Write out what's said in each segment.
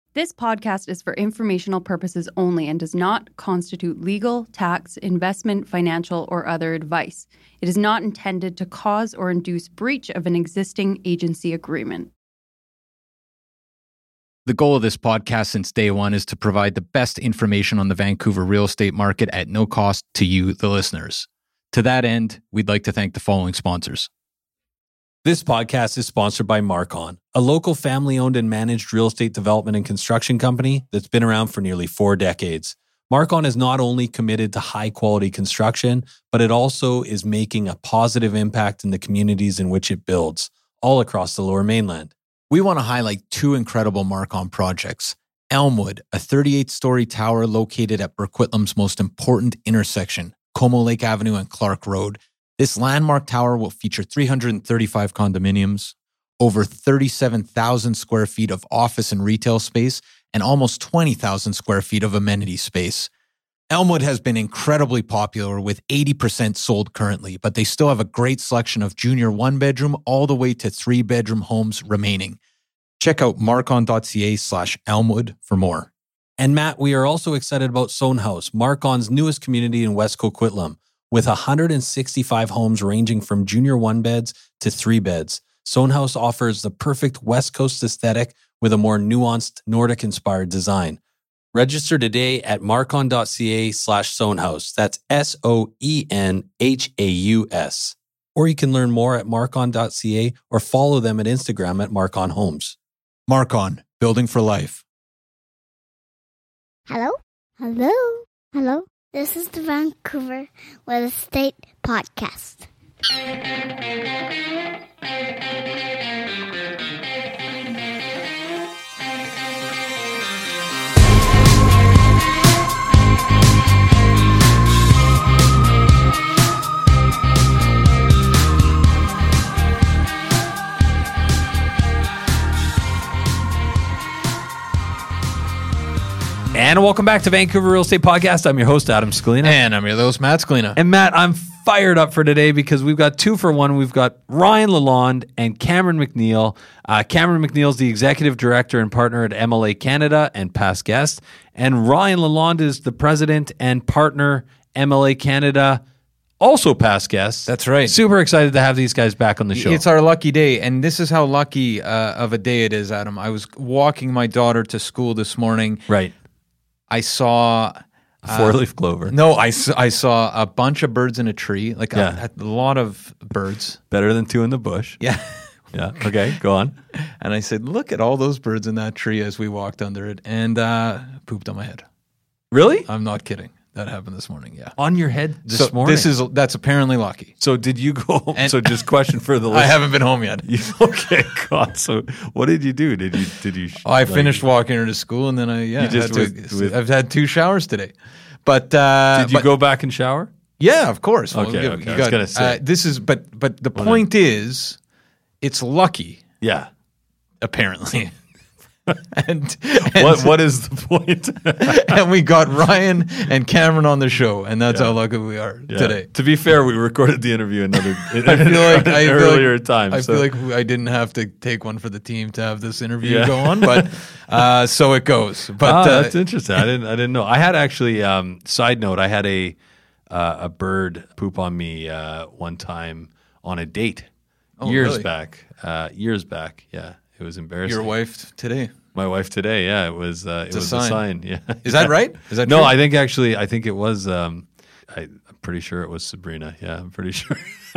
This podcast is for informational purposes only and does not constitute legal, tax, investment, financial, or other advice. It is not intended to cause or induce breach of an existing agency agreement. The goal of this podcast since day one is to provide the best information on the Vancouver real estate market at no cost to you, the listeners. To that end, we'd like to thank the following sponsors. This podcast is sponsored by Marcon, a local family-owned and managed real estate development and construction company that's been around for nearly 4 decades. Marcon is not only committed to high-quality construction, but it also is making a positive impact in the communities in which it builds, all across the Lower Mainland. We want to highlight 2 incredible Marcon projects. Elmwood, a 38-story tower located at Burquitlam's most important intersection, Como Lake Avenue and Clark Road. This landmark tower will feature 335 condominiums, over 37,000 square feet of office and retail space, and almost 20,000 square feet of amenity space. Elmwood has been incredibly popular with 80% sold currently, but they still have a great selection of junior 1-bedroom all the way to 3-bedroom homes remaining. Check out marcon.ca/Elmwood for more. And Matt, we are also excited about Sohn House, Marcon's newest community in West Coquitlam. With 165 homes ranging from junior 1-beds to 3-beds, Sohn House offers the perfect West Coast aesthetic with a more nuanced Nordic-inspired design. Register today at marcon.ca/Sohnhaus. That's SOENHAUS. Or you can learn more at marcon.ca or follow them at Instagram at Marcon Homes. Marcon, building for life. Hello? Hello? Hello? This is the Vancouver Real Estate Podcast. And welcome back to Vancouver Real Estate Podcast. I'm your host, Adam Scalina. And I'm your host, Matt Scalina. And Matt, I'm fired up for today because we've got 2 for 1. We've got Ryan Lalonde and Cameron McNeil. Cameron McNeil is the executive director and partner at MLA Canada and past guest. And Ryan Lalonde is the president and partner, MLA Canada, also past guest. That's right. Super excited to have these guys back on the show. It's our lucky day, and this is how lucky of a day it is, Adam. I was walking my daughter to school this morning. Right. I saw 4-leaf clover. No, I saw a bunch of birds in a tree, like Yeah. a lot of birds. Better than 2 in the bush. Yeah. Yeah. Okay, go on. And I said, look at all those birds in that tree as we walked under it, and pooped on my head. Really? I'm not kidding. That happened this morning, yeah. On your head this morning? That's apparently lucky. So did you go? And so just question for the I listener. haven't been home yet. Okay, God. So what did you do? Did you? I finished walking her to school, and then I've had 2 showers today. But Did you go back and shower? Yeah, of course. Well, Okay, okay. I was gonna say. this is, but the point is, it's lucky Yeah. apparently. and What is the point? and we got Ryan and Cameron on the show, and that's how lucky we are Yeah. today. To be fair, we recorded the interview I feel earlier like, time. I so. feel like I didn't have to take one for the team to have this interview Yeah. go on, but so it goes. But that's interesting. I didn't know. I had actually. Side note: I had a bird poop on me one time on a date years really? back. Years back. Yeah, it was embarrassing. your wife today. My wife today, yeah, it was a sign. Yeah, Is that right? Is that no? true? I think it was. I'm pretty sure it was Sabrina. Yeah, I'm pretty sure.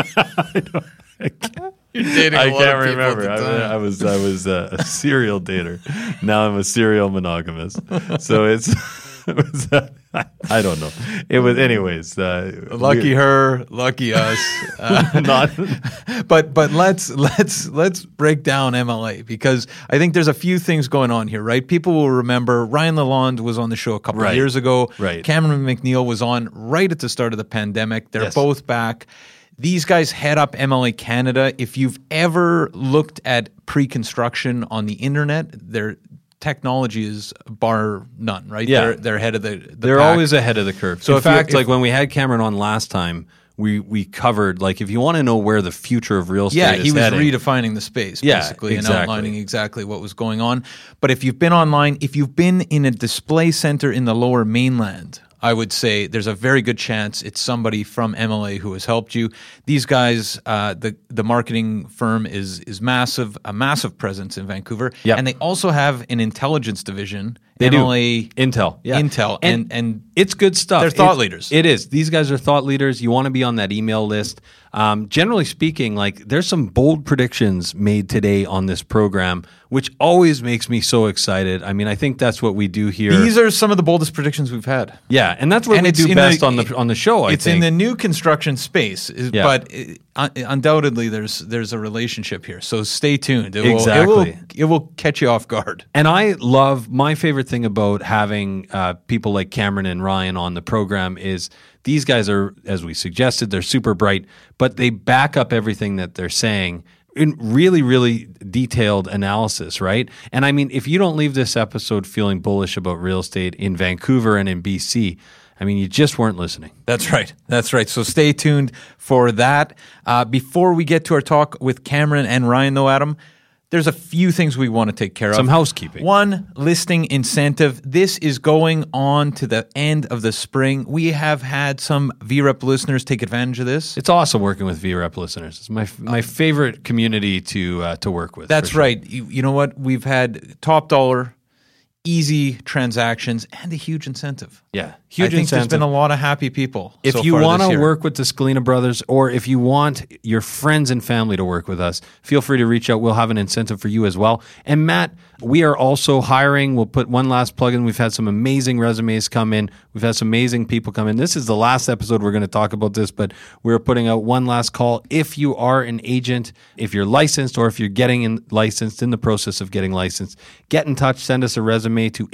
You're dating I a lot can't of people remember. at the time. I was a serial dater. Now I'm a serial monogamous. So it was. I don't know. It was, anyways. Lucky her, lucky us. Not. But let's break down MLA, because I think there's a few things going on here, right? People will remember Ryan Lalonde was on the show a couple of Right. years ago. Right. Cameron McNeil was on right at the start of the pandemic. They're Yes. both back. These guys head up MLA Canada. If you've ever looked at pre-construction on the internet, their technology is bar none, right? Yeah. They're ahead of the They're pack. always ahead of the curve. So in if you- fact, if- like when we had Cameron on last time, we covered, like, if you want to know where the future of real estate is he was heading, redefining the space, basically, and outlining exactly what was going on. But if you've been online, if you've been in a display center in the Lower Mainland, I would say there's a very good chance it's somebody from MLA who has helped you. These guys, the marketing firm is massive, a massive presence in Vancouver, and they also have an intelligence division. They MLA do. Intel, and it's good stuff. They're thought leaders. It is. These guys are thought leaders. You want to be on that email list. Generally speaking, like, there's some bold predictions made today on this program, which always makes me so excited. I mean, I think that's what we do here. These are some of the boldest predictions we've had. Yeah, and that's what we do best on the show. It's in the new construction space, but undoubtedly there's a relationship here. So stay tuned. It will catch you off guard. And I love, my favorite thing about having people like Cameron and Ryan on the program is these guys are, as we suggested, they're super bright, but they back up everything that they're saying in really, really detailed analysis, right? And I mean, if you don't leave this episode feeling bullish about real estate in Vancouver and in BC, I mean, you just weren't listening. That's right. That's right. So stay tuned for that. Before we get to our talk with Cameron and Ryan, though, Adam, there's a few things we want to take care of. Some housekeeping. One, listing incentive. This is going on to the end of the spring. We have had some VREP listeners take advantage of this. It's awesome working with VREP listeners. It's my favorite community to work with. That's right. You know what? We've had top dollar, easy transactions, and a huge incentive. Yeah, huge incentive. There's been a lot of happy people. If you want to work with the Scalina brothers, or if you want your friends and family to work with us, feel free to reach out. We'll have an incentive for you as well. And Matt, we are also hiring. We'll put one last plug in. We've had some amazing resumes come in. We've had some amazing people come in. This is the last episode we're going to talk about this, but we're putting out one last call. If you are an agent, if you're licensed, or if you're getting licensed, in the process of getting licensed, get in touch. Send us a resume to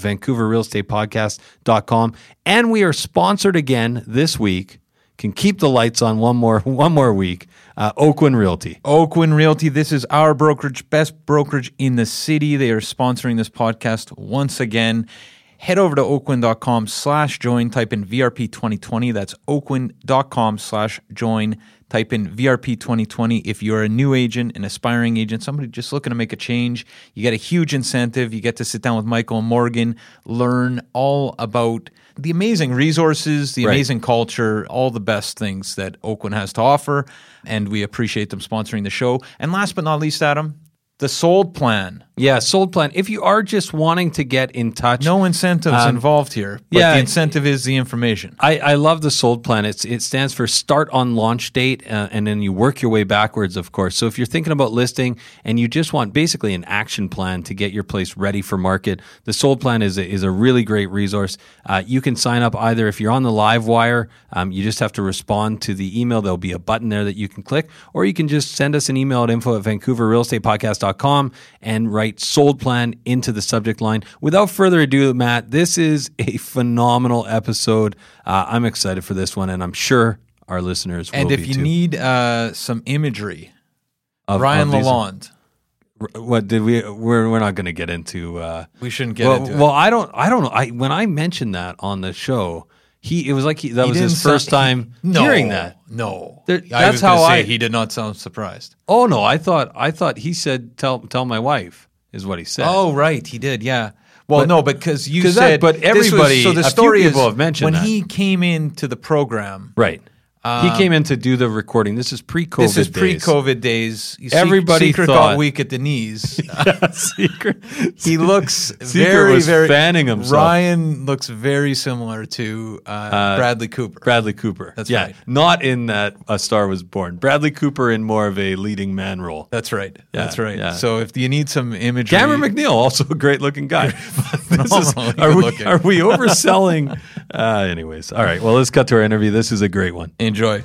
info@vancouverrealestatepodcast.com. And we are sponsored again this week. Can keep the lights on one more week. Oakwyn Realty. Oakwyn Realty. This is our brokerage, best brokerage in the city. They are sponsoring this podcast once again. Head over to oakwyn.com/join. Type in VRP 2020. That's oakwyn.com/join. Type in VRP 2020. If you're a new agent, an aspiring agent, somebody just looking to make a change, you get a huge incentive. You get to sit down with Michael and Morgan, learn all about the amazing resources, the amazing culture, all the best things that Oakwyn has to offer. And we appreciate them sponsoring the show. And last but not least, Adam, the Sold Plan. Yeah, Sold Plan. If you are just wanting to get in touch. No incentives involved here, but the incentive is the information. I love the Sold Plan. It stands for start on launch date, and then you work your way backwards, of course. So if you're thinking about listing and you just want basically an action plan to get your place ready for market, the Sold Plan is a really great resource. You can sign up either if you're on the live wire, you just have to respond to the email. There'll be a button there that you can click, or you can just send us an email at info@vancouverrealestatepodcast.com and write Sold Plan into the subject line. Without further ado, Matt, this is a phenomenal episode. I'm excited for this one, and I'm sure our listeners will be too. And if you need some imagery, Ryan Lalonde. What did we? We're not going to get into. We shouldn't get into it. Well, I don't know. When I mentioned that on the show, it was like that was his first time hearing that. No, that's how he did not sound surprised. Oh no, I thought he said tell my wife is what he said. Oh right, he did. Yeah. Well, because you said, but everybody. So the story is have mentioned when he came into the program, right. He came in to do the recording. This is pre-COVID days. This is pre-COVID days. Everybody Secret thought, got weak at the knees. Secret. He looks Secret was fanning himself. Ryan looks very similar to Bradley Cooper. Bradley Cooper. That's right. Not in that A Star Was Born. Bradley Cooper in more of a leading man role. That's right. Yeah, that's right. Yeah. So if you need some imagery. Cameron McNeil, also a great-looking guy. Are we overselling? Anyways. All right. Well, let's cut to our interview. This is a great one. Enjoy.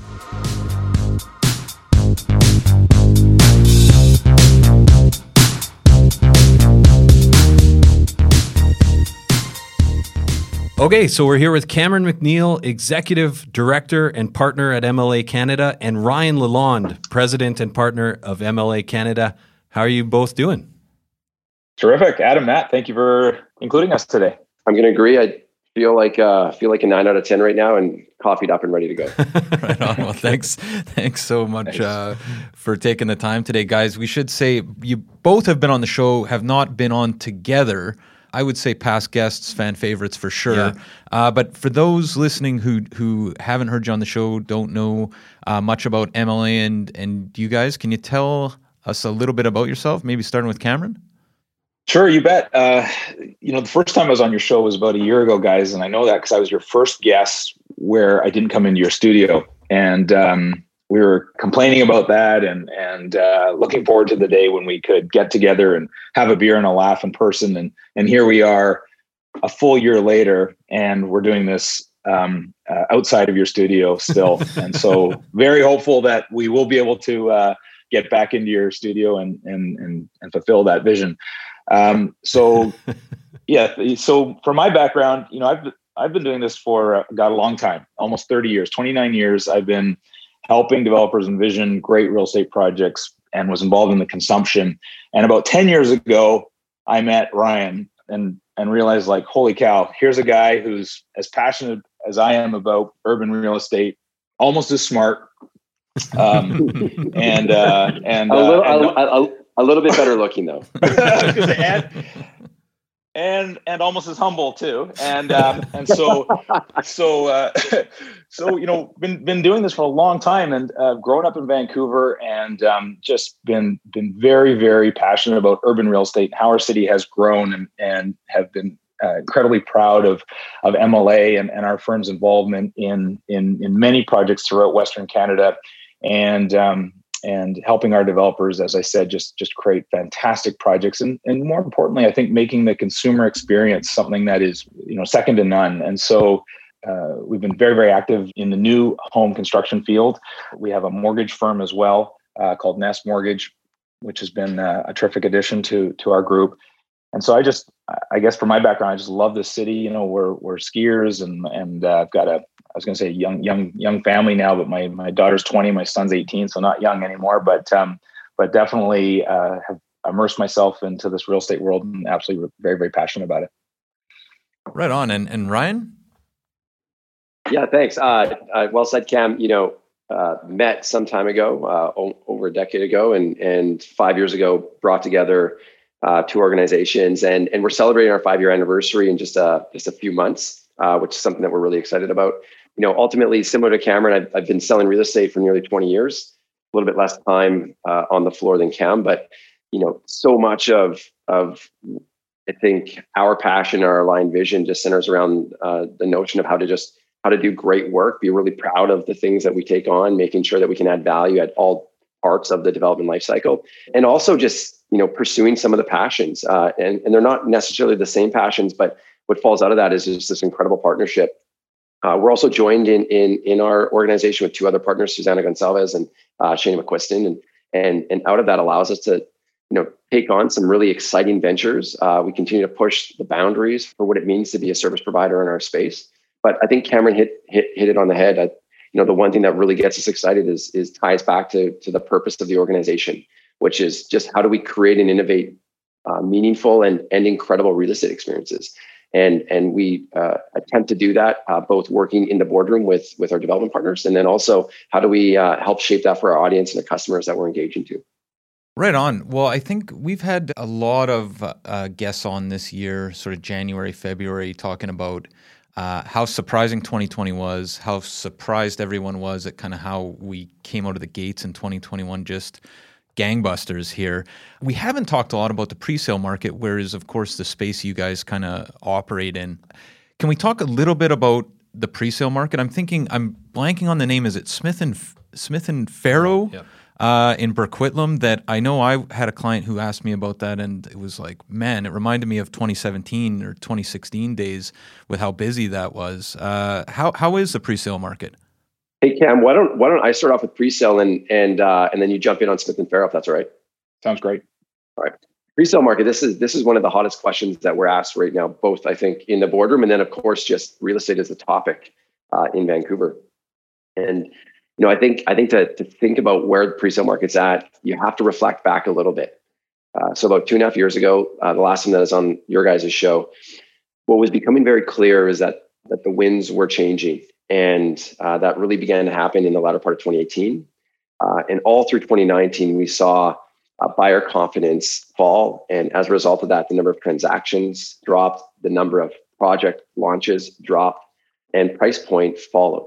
Okay, so we're here with Cameron McNeil, Executive Director and Partner at MLA Canada, and Ryan Lalonde, President and Partner of MLA Canada. How are you both doing? Terrific. Adam, Matt, thank you for including us today. I'm going to agree. Feel like a 9 out of 10 right now, and coffeeed up and ready to go. Right on. Well, thanks so much for taking the time today, guys. We should say you both have been on the show, have not been on together. I would say past guests, fan favorites for sure. Yeah. But for those listening who haven't heard you on the show, don't know much about MLA and you guys, can you tell us a little bit about yourself? Maybe starting with Cameron. Sure, you bet. The first time I was on your show was about a year ago, guys, and I know that because I was your first guest where I didn't come into your studio, and we were complaining about that, and looking forward to the day when we could get together and have a beer and a laugh in person, and here we are, a full year later, and we're doing this outside of your studio still, and so very hopeful that we will be able to get back into your studio and fulfill that vision. So for my background, I've been doing this for a long time, almost 30 years, 29 years. I've been helping developers envision great real estate projects and was involved in the consumption. And about 10 years ago, I met Ryan and realized, like, holy cow, here's a guy who's as passionate as I am about urban real estate, almost as smart. A little bit better looking though. and almost as humble too. And been doing this for a long time, and grown up in Vancouver, and just been very, very passionate about urban real estate and how our city has grown, and have been incredibly proud of MLA and our firm's involvement in many projects throughout Western Canada, and helping our developers, as I said, just create fantastic projects. And more importantly, I think making the consumer experience something that is, second to none. And so we've been very, very active in the new home construction field. We have a mortgage firm as well called Nest Mortgage, which has been a terrific addition to our group. And so I guess for my background, I just love this city. We're skiers, and I've got I was going to say young family now, but my daughter's 20, my son's 18, so not young anymore. But definitely have immersed myself into this real estate world, and absolutely very, very passionate about it. Right on. And Ryan? Yeah, thanks. Well said, Cam. Met some time ago, over a decade ago, and 5 years ago brought together two organizations, and we're celebrating our 5-year anniversary in just a few months, which is something that we're really excited about. Ultimately, similar to Cameron, I've been selling real estate for nearly 20 years, a little bit less time on the floor than Cam, but so much of I think our passion, our aligned vision, just centers around the notion of how to do great work, be really proud of the things that we take on, making sure that we can add value at all parts of the development lifecycle, and also just pursuing some of the passions, and they're not necessarily the same passions, but what falls out of that is just this incredible partnership. We're also joined in our organization with two other partners, Susana Gonçalves and Shana McQuiston, and out of that allows us to take on some really exciting ventures. We continue to push the boundaries for what it means to be a service provider in our space. But I think Cameron hit it on the head. The one thing that really gets us excited is ties back to the purpose of the organization, which is just how do we create and innovate meaningful and incredible real estate experiences. And we attempt to do that, both working in the boardroom with our development partners, and then also how do we help shape that for our audience and the customers that we're engaging to. Right on. Well, I think we've had a lot of guests on this year, sort of January, February, talking about how surprising 2020 was, how surprised everyone was at kind of how we came out of the gates in 2021, just gangbusters here. We haven't talked a lot about the pre-sale market, whereas, of course, the space you guys kind of operate in. Can we talk a little bit about the pre-sale market? I'm blanking on the name. Is it Smith and Farrow? Yep. In Burquitlam, that I know I had a client who asked me about that, and it was like, man, it reminded me of 2017 or 2016 days with how busy that was. How is the pre-sale market? Hey Cam, why don't I start off with pre-sale and then you jump in on Smith and Farrow, if that's all right? Sounds great. All right. Pre-sale market. This is one of the hottest questions that we're asked right now, both I think in the boardroom and then of course just real estate as a topic in Vancouver. And I think to think about where the pre-sale market's at, you have to reflect back a little bit. So about 2.5 years ago, the last time that was on your guys' show, what was becoming very clear is that that the winds were changing. And that really began to happen in the latter part of 2018. And all through 2019, we saw buyer confidence fall. And as a result of that, the number of transactions dropped, the number of project launches dropped, and price point followed.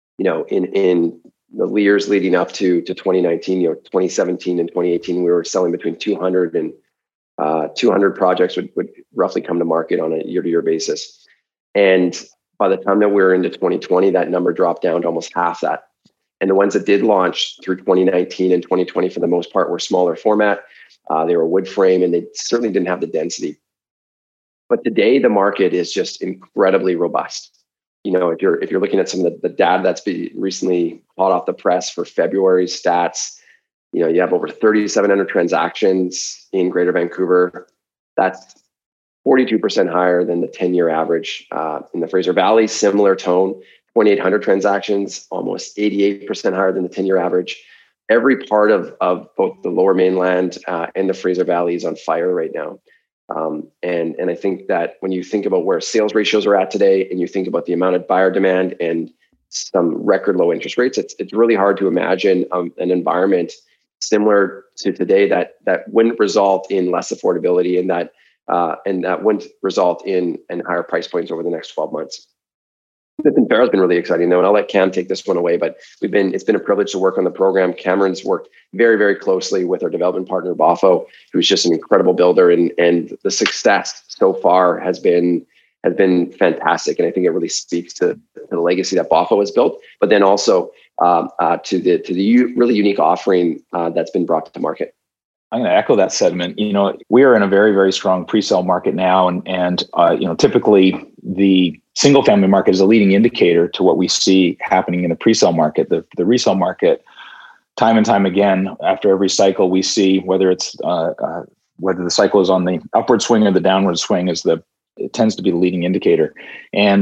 In the years leading up to 2019, 2017 and 2018, we were selling between 200 and 200 projects would roughly come to market on a year-to-year basis. And by the time that we were into 2020, that number dropped down to almost half that. And the ones that did launch through 2019 and 2020, for the most part, were smaller format. They were wood frame, and they certainly didn't have the density. But today, the market is just incredibly robust. If you're looking at some of the data that's been recently hot off the press for February's stats, you have over 3,700 transactions in Greater Vancouver. That's 42% higher than the 10-year average. In the Fraser Valley, similar tone, 2,800 transactions, almost 88% higher than the 10-year average. Every part of both the Lower Mainland and the Fraser Valley is on fire right now. And I think that when you think about where sales ratios are at today, and you think about the amount of buyer demand and some record low interest rates, it's really hard to imagine an environment similar to today that wouldn't result in less affordability and that wouldn't result in higher price points over the next 12 months. Smith & Farrell has been really exciting though, and I'll let Cam take this one away, but it's been a privilege to work on the program. Cameron's worked very, very closely with our development partner, Bofo, who's just an incredible builder, and the success so far has been fantastic. And I think it really speaks to the legacy that Bofo has built, but then also to the really unique offering that's been brought to market. I'm going to echo that sentiment. We are in a very, very strong pre-sale market now, and typically the single family market is a leading indicator to what we see happening in the pre-sale market. The resale market, time and time again, after every cycle, we see whether it's whether the cycle is on the upward swing or the downward swing it tends to be the leading indicator. And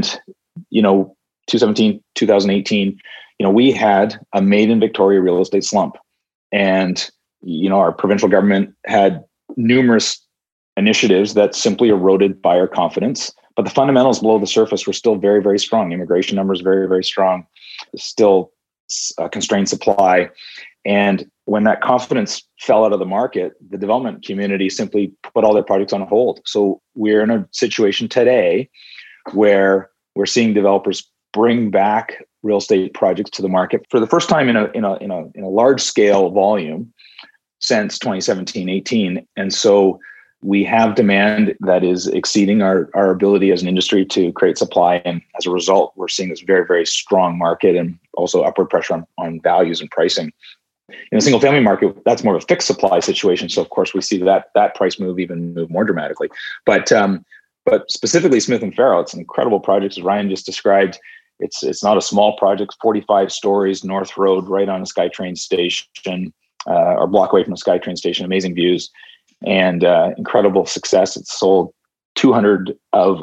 2017, 2018, we had a made in Victoria real estate slump, and our provincial government had numerous initiatives that simply eroded buyer confidence, but the fundamentals below the surface were still very, very strong. Immigration numbers very, very strong, still constrained supply. And when that confidence fell out of the market, the development community simply put all their projects on hold. So we're in a situation today where we're seeing developers bring back real estate projects to the market for the first time in a large scale volume since 2017-18. And so we have demand that is exceeding our ability as an industry to create supply. And as a result, we're seeing this very, very strong market and also upward pressure on values and pricing. In the single family market, that's more of a fixed supply situation. So of course we see that price move more dramatically. But specifically Smith & Farrell, it's an incredible project, as Ryan just described. It's not a small project, 45 stories, North Road, right on a SkyTrain station, or a block away from the SkyTrain station, amazing views, and incredible success. It's sold 200 of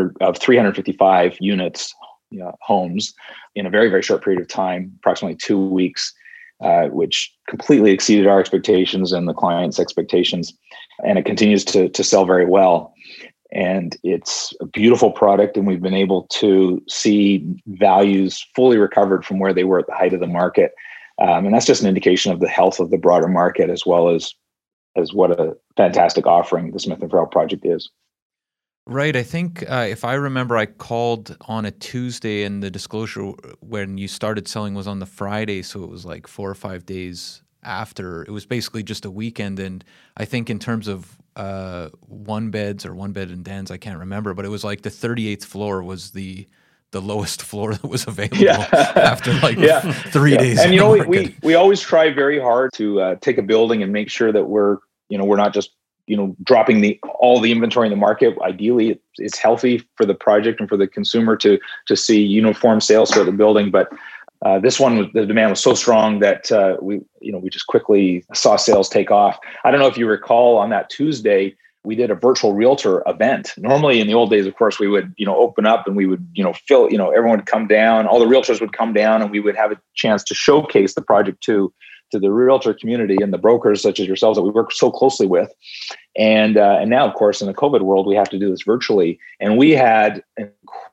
355 units, homes, in a very, very short period of time, approximately 2 weeks, which completely exceeded our expectations and the client's expectations. And it continues to sell very well. And it's a beautiful product, and we've been able to see values fully recovered from where they were at the height of the market. And that's just an indication of the health of the broader market, as well as what a fantastic offering the Smith & Farrell project is. Right. I think if I remember, I called on a Tuesday, and the disclosure when you started selling was on the Friday. So it was like 4 or 5 days after. It was basically just a weekend. And I think in terms of one beds or one bed and dens, I can't remember, but it was like the 38th floor was the lowest floor that was available after 3 days. And we always try very hard to take a building and make sure that we're not just dropping all the inventory in the market. Ideally, it's healthy for the project and for the consumer to see uniform sales for the building. But this one, the demand was so strong that we just quickly saw sales take off. I don't know if you recall, on that Tuesday, we did a virtual realtor event. Normally in the old days, of course, we would, open up and we would, fill, everyone would come down, all the realtors would come down, and we would have a chance to showcase the project to the realtor community and the brokers such as yourselves that we work so closely with. And now, of course, in the COVID world, we have to do this virtually. And we had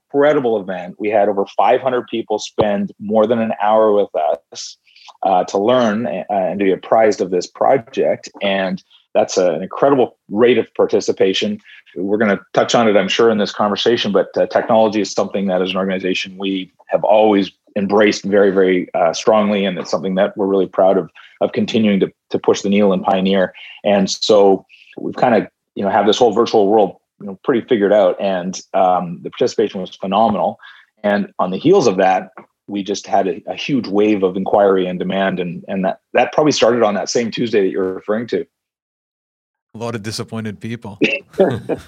incredible event. We had over 500 people spend more than an hour with us to learn and to be apprised of this project. And that's an incredible rate of participation. We're going to touch on it, I'm sure, in this conversation, but technology is something that as an organization we have always embraced very, very strongly. And it's something that we're really proud of continuing to push the needle and pioneer. And so we've kind of, have this whole virtual world, pretty figured out. And the participation was phenomenal. And on the heels of that, we just had a huge wave of inquiry and demand. And that probably started on that same Tuesday that you're referring to. A lot of disappointed people. I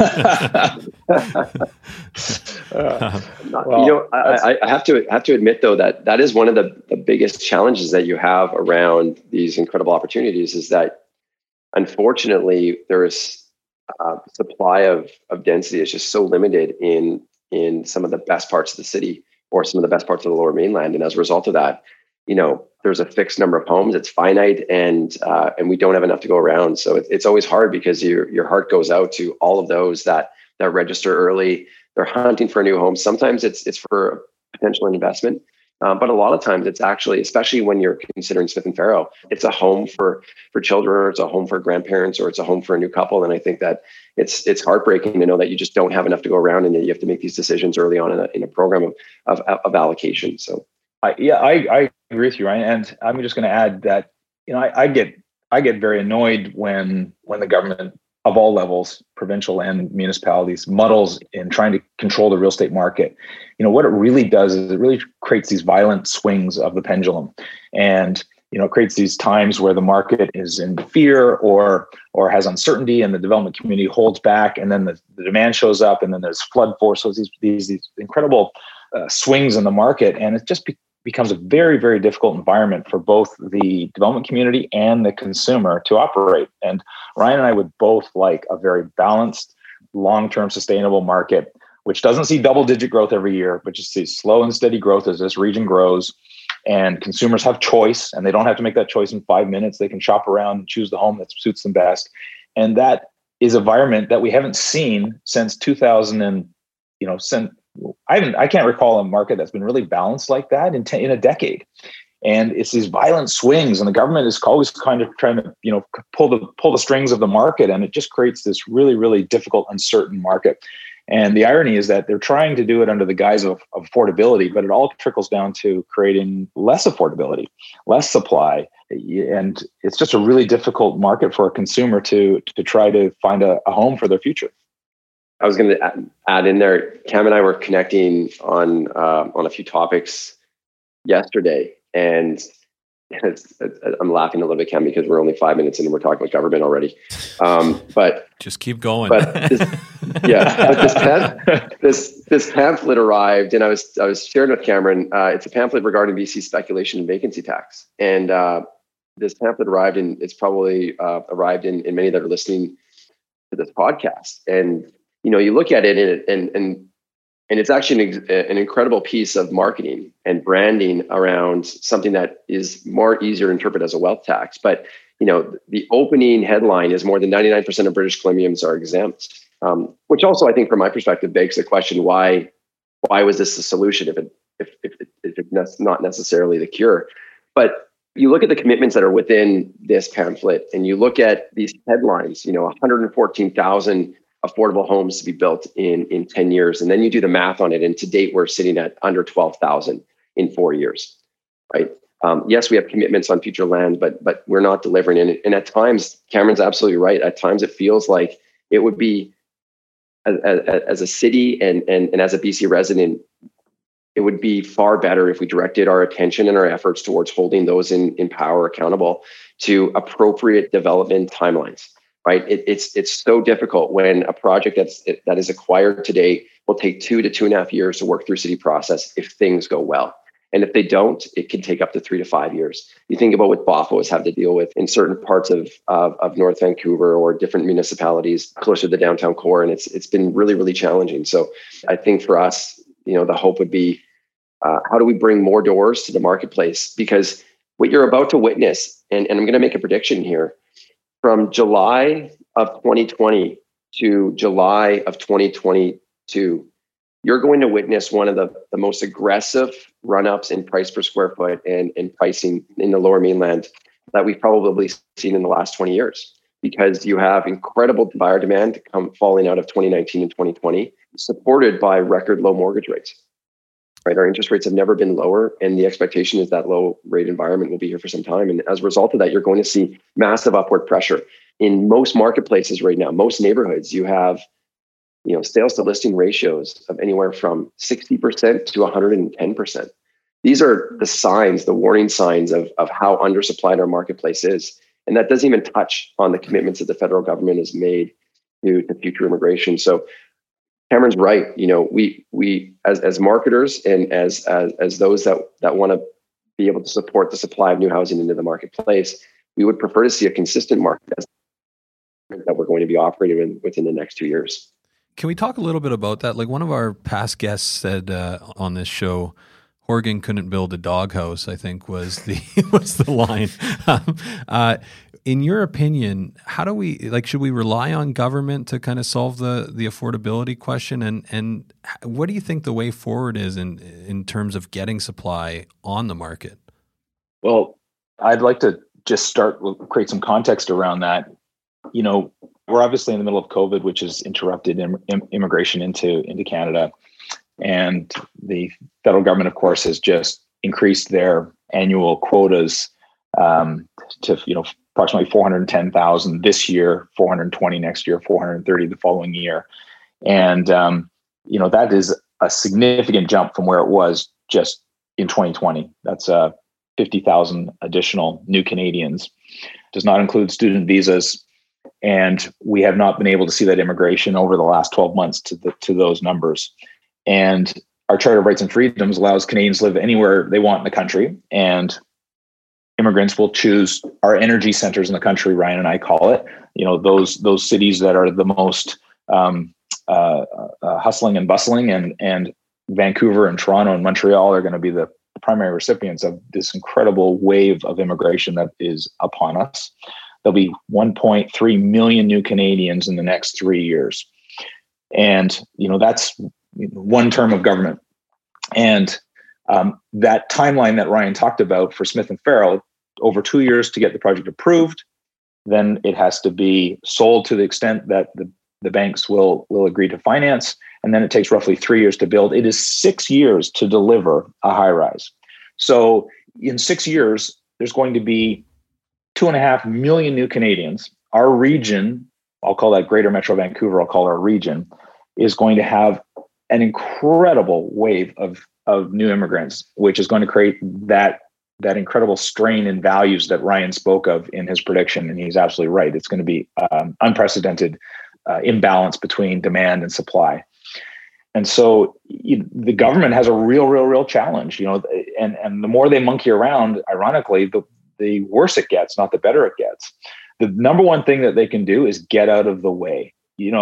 have to admit, though, that is one of the biggest challenges that you have around these incredible opportunities is that, unfortunately, there is supply of density is just so limited in some of the best parts of the city or some of the best parts of the Lower Mainland. And as a result of that, there's a fixed number of homes. It's finite, and we don't have enough to go around. So it's always hard because your heart goes out to all of those that register early. They're hunting for a new home. Sometimes it's for potential investment, but a lot of times it's actually, especially when you're considering Smith and Farrow, it's a home for children, or it's a home for grandparents, or it's a home for a new couple. And I think that it's heartbreaking to know that you just don't have enough to go around, and that you have to make these decisions early on in a program of allocation. So. I agree with you, Ryan. And I'm just going to add that, I get very annoyed when the government of all levels, provincial and municipalities, muddles in trying to control the real estate market. What it really does is it really creates these violent swings of the pendulum. And, it creates these times where the market is in fear or has uncertainty, and the development community holds back, and then the demand shows up, and then there's flood force. So these incredible swings in the market, and it just becomes a very, very difficult environment for both the development community and the consumer to operate. And Ryan and I would both like a very balanced, long-term sustainable market, which doesn't see double-digit growth every year, but just sees slow and steady growth as this region grows. And consumers have choice, and they don't have to make that choice in 5 minutes. They can shop around and choose the home that suits them best. And that is an environment that we haven't seen since 2000 and, I can't recall a market that's been really balanced like that in a decade. And it's these violent swings, and the government is always kind of trying to, pull the strings of the market, and it just creates this really, really difficult, uncertain market. And the irony is that they're trying to do it under the guise of affordability, but it all trickles down to creating less affordability, less supply. And it's just a really difficult market for a consumer to try to find a home for their future. I was going to add in there, Cam and I were connecting on a few topics yesterday, and I'm laughing a little bit, Cam, because we're only 5 minutes in and we're talking about government already. But just keep going. But this pamphlet arrived, and I was sharing with Cameron. It's a pamphlet regarding BC speculation and vacancy tax, and this pamphlet arrived, and it's probably arrived in many that are listening to this podcast. And you look at it, and it's actually an incredible piece of marketing and branding around something that is more easier to interpret as a wealth tax. But, the opening headline is more than 99% of British Columbians are exempt, which also, I think, from my perspective, begs the question, why was this the solution if it's not necessarily the cure? But you look at the commitments that are within this pamphlet, and you look at these headlines, 114,000 affordable homes to be built in 10 years. And then you do the math on it. And to date, we're sitting at under 12,000 in 4 years, right? Yes, we have commitments on future land, but we're not delivering. And at times, Cameron's absolutely right. At times it feels like it would be, as a city and as a BC resident, it would be far better if we directed our attention and our efforts towards holding those in power accountable to appropriate development timelines. Right, it's so difficult when a project that is acquired today will take 2 to 2.5 years to work through city process if things go well, and if they don't, it can take up to 3 to 5 years. You think about what BOFO has had to deal with in certain parts of North Vancouver or different municipalities closer to the downtown core, and it's been really, really challenging. So I think for us, the hope would be how do we bring more doors to the marketplace? Because what you're about to witness, and I'm going to make a prediction here. From July of 2020 to July of 2022, you're going to witness one of the most aggressive run-ups in price per square foot and pricing in the Lower Mainland that we've probably seen in the last 20 years, because you have incredible buyer demand falling out of 2019 and 2020, supported by record low mortgage rates. Right, our interest rates have never been lower, and the expectation is that low rate environment will be here for some time. And as a result of that, you're going to see massive upward pressure in most marketplaces right now. Most neighborhoods, you have sales to listing ratios of anywhere from 60% to 110%. These are the signs, the warning signs of how undersupplied our marketplace is. And that doesn't even touch on the commitments that the federal government has made to future immigration. So Cameron's right. We as marketers and as those that want to be able to support the supply of new housing into the marketplace, we would prefer to see a consistent market that we're going to be operating within the next 2 years. Can we talk a little bit about that? Like, one of our past guests said on this show, Horgan couldn't build a doghouse, I think was the line. In your opinion, how do we, should we rely on government to kind of solve the affordability question? And what do you think the way forward is in terms of getting supply on the market? Well, I'd like to just create some context around that. We're obviously in the middle of COVID, which has interrupted immigration into Canada. And the federal government, of course, has just increased their annual quotas to approximately 410,000 this year, 420 next year, 430 the following year. And that is a significant jump from where it was just in 2020. That's 50,000 additional new Canadians. Does not include student visas. And we have not been able to see that immigration over the last 12 months to those numbers. And our Charter of Rights and Freedoms allows Canadians to live anywhere they want in the country. And immigrants will choose our energy centers in the country, Ryan and I call it, those cities that are the most hustling and bustling, and Vancouver and Toronto and Montreal are going to be the primary recipients of this incredible wave of immigration that is upon us. There'll be 1.3 million new Canadians in the next 3 years. And, that's one term of government. And that timeline that Ryan talked about for Smith and Farrell, over 2 years to get the project approved, then it has to be sold to the extent that the banks will agree to finance. And then it takes roughly 3 years to build. It is 6 years to deliver a high rise. So in 6 years, there's going to be 2.5 million new Canadians. Our region, I'll call that Greater Metro Vancouver, I'll call our region, is going to have an incredible wave of new immigrants, which is going to create that incredible strain in values that Ryan spoke of in his prediction. And he's absolutely right. It's going to be unprecedented imbalance between demand and supply. And so the government has a real challenge, and the more they monkey around, ironically, the worse it gets, not the better it gets. The number one thing that they can do is get out of the way.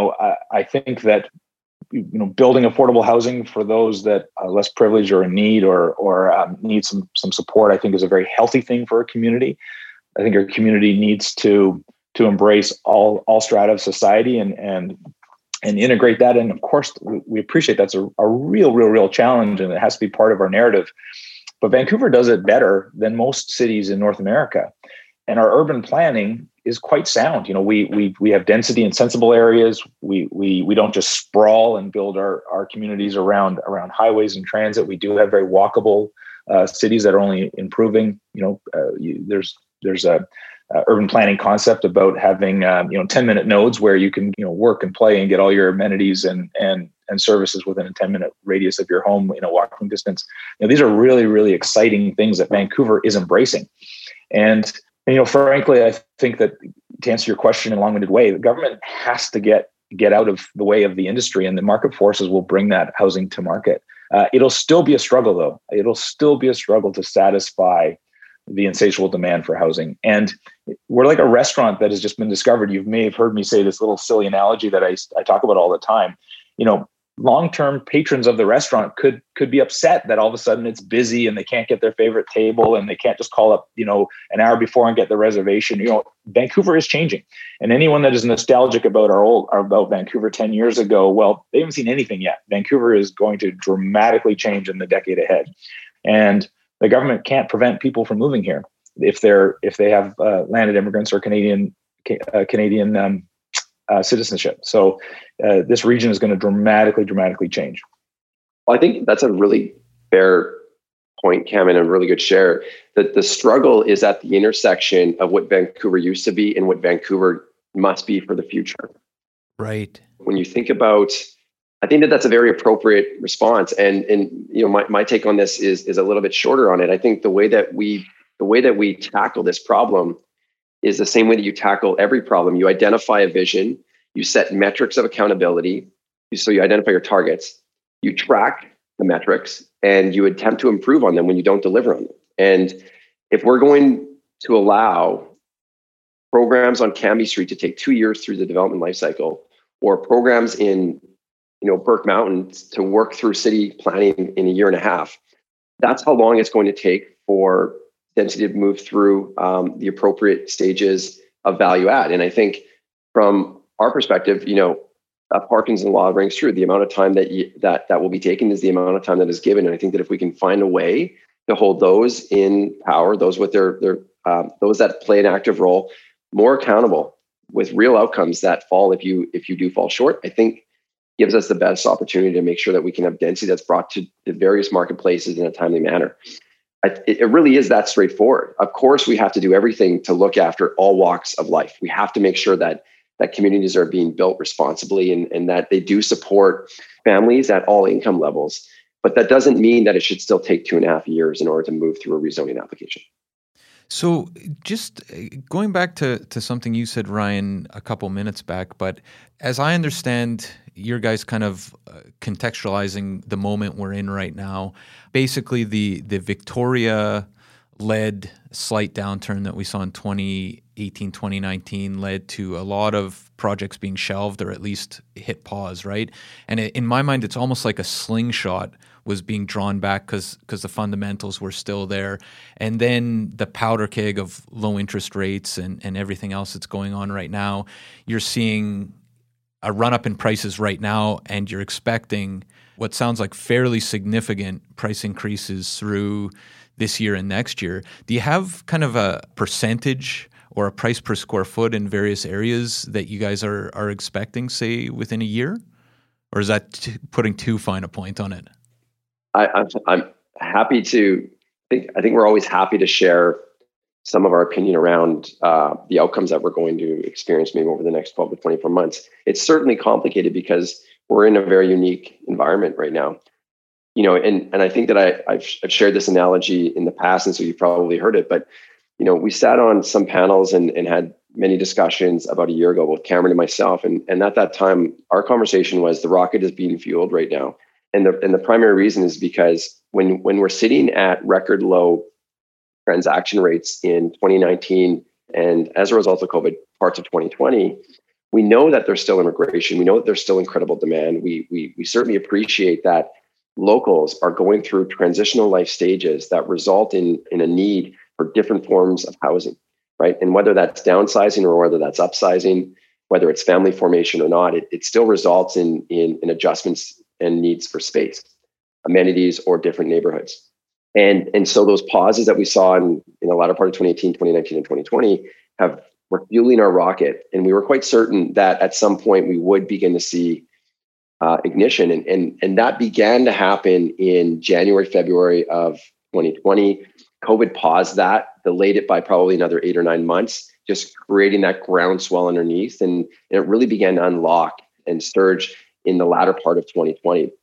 I think that building affordable housing for those that are less privileged or in need or need some support, I think is a very healthy thing for a community. I think our community needs to embrace all strata of society and integrate that. And of course, we appreciate that's a real challenge, and it has to be part of our narrative. But Vancouver does it better than most cities in North America. And our urban planning is quite sound. We have density in sensible areas. We don't just sprawl and build our communities around highways and transit. We do have very walkable cities that are only improving. There's a urban planning concept about having 10-minute nodes where you can work and play and get all your amenities and services within a 10-minute radius of your home, walking distance. These are really exciting things that Vancouver is embracing. And frankly, I think that to answer your question in a long-winded way, the government has to get out of the way of the industry, and the market forces will bring that housing to market. It'll still be a struggle, though. It'll still be a struggle to satisfy the insatiable demand for housing. And we're like a restaurant that has just been discovered. You may have heard me say this little silly analogy that I talk about all the time. long-term patrons of the restaurant could be upset that all of a sudden it's busy and they can't get their favorite table and they can't just call up, an hour before and get the reservation. Vancouver is changing, and anyone that is nostalgic about Vancouver 10 years ago, well, they haven't seen anything yet. Vancouver is going to dramatically change in the decade ahead, and the government can't prevent people from moving here if they have landed immigrants or Canadian citizenship. So this region is going to dramatically change. Well, I think that's a really fair point, Cam, and a really good share. That the struggle is at the intersection of what Vancouver used to be and what Vancouver must be for the future. Right. When you think about, I think that's a very appropriate response. And my take on this is a little bit shorter on it. I think the way that we tackle this problem is the same way that you tackle every problem. You identify a vision, you set metrics of accountability. So you identify your targets, you track the metrics, and you attempt to improve on them when you don't deliver on them. And if we're going to allow programs on Cambie Street to take 2 years through the development life cycle, or programs in Burke Mountain to work through city planning in a year and a half, that's how long it's going to take for density to move through the appropriate stages of value add. And I think from our perspective, Parkinson law rings true. The amount of time that will be taken is the amount of time that is given. And I think that if we can find a way to hold those in power, those with those that play an active role, more accountable with real outcomes that fall if you do fall short, I think gives us the best opportunity to make sure that we can have density that's brought to the various marketplaces in a timely manner. It really is that straightforward. Of course, we have to do everything to look after all walks of life. We have to make sure that communities are being built responsibly and that they do support families at all income levels. But that doesn't mean that it should still take 2.5 years in order to move through a rezoning application. So just going back to something you said, Ryan, a couple minutes back, but as I understand your guys kind of contextualizing the moment we're in right now, basically the Victoria-led slight downturn that we saw in 2018, 2019 led to a lot of projects being shelved or at least hit pause, right? And in my mind, it's almost like a slingshot was being drawn back because the fundamentals were still there. And then the powder keg of low interest rates and everything else that's going on right now, you're seeing a run-up in prices right now, and you're expecting what sounds like fairly significant price increases through this year and next year. Do you have kind of a percentage or a price per square foot in various areas that you guys are expecting, say, within a year? Or is that putting too fine a point on it? I'm happy to I think we're always happy to share some of our opinion around the outcomes that we're going to experience maybe over the next 12 to 24 months. It's certainly complicated because we're in a very unique environment right now. And I think that I've shared this analogy in the past, and so you've probably heard it, but we sat on some panels and had many discussions about a year ago with Cameron and myself. And at that time, our conversation was the rocket is being fueled right now. And the primary reason is because when we're sitting at record low transaction rates in 2019, and as a result of COVID, parts of 2020, we know that there's still immigration. We know that there's still incredible demand. We certainly appreciate that locals are going through transitional life stages that result in a need for different forms of housing, right? And whether that's downsizing or whether that's upsizing, whether it's family formation or not, it still results in adjustments and needs for space, amenities, or different neighborhoods. And so those pauses that we saw in the latter part of 2018, 2019, and 2020 were fueling our rocket. And we were quite certain that at some point we would begin to see ignition. And that began to happen in January, February of 2020. COVID paused that, delayed it by probably another 8 or 9 months, just creating that groundswell underneath. And it really began to unlock and surge in the latter part of 2020.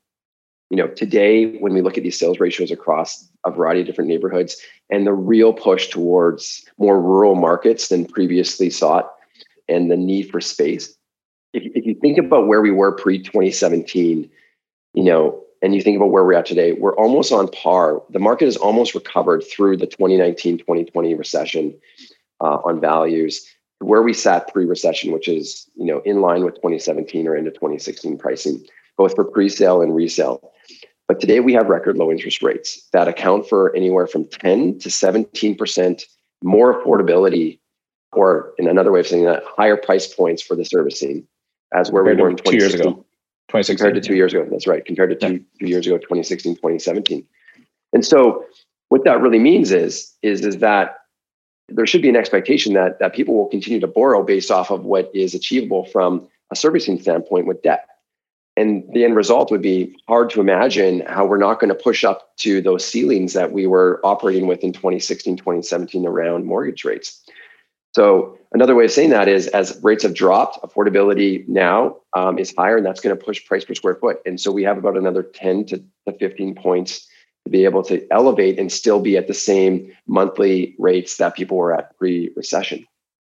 Today, when we look at these sales ratios across a variety of different neighborhoods and the real push towards more rural markets than previously sought and the need for space, if you think about where we were pre-2017, and you think about where we're at today, we're almost on par. The market has almost recovered through the 2019-2020 recession on values where we sat pre-recession, which is, in line with 2017 or into 2016 pricing. both for pre-sale and resale. But today we have record low interest rates that account for anywhere from 10 to 17% more affordability, or in another way of saying that, higher price points for the servicing as where we were in 2 years ago. 2016. Compared to 2 years ago. That's right. Compared to two years ago, 2016, 2017. And so what that really means is that there should be an expectation that people will continue to borrow based off of what is achievable from a servicing standpoint with debt. And the end result would be hard to imagine how we're not going to push up to those ceilings that we were operating with in 2016, 2017 around mortgage rates. So another way of saying that is, as rates have dropped, affordability now is higher, and that's going to push price per square foot. And so we have about another 10 to 15 points to be able to elevate and still be at the same monthly rates that people were at pre-recession.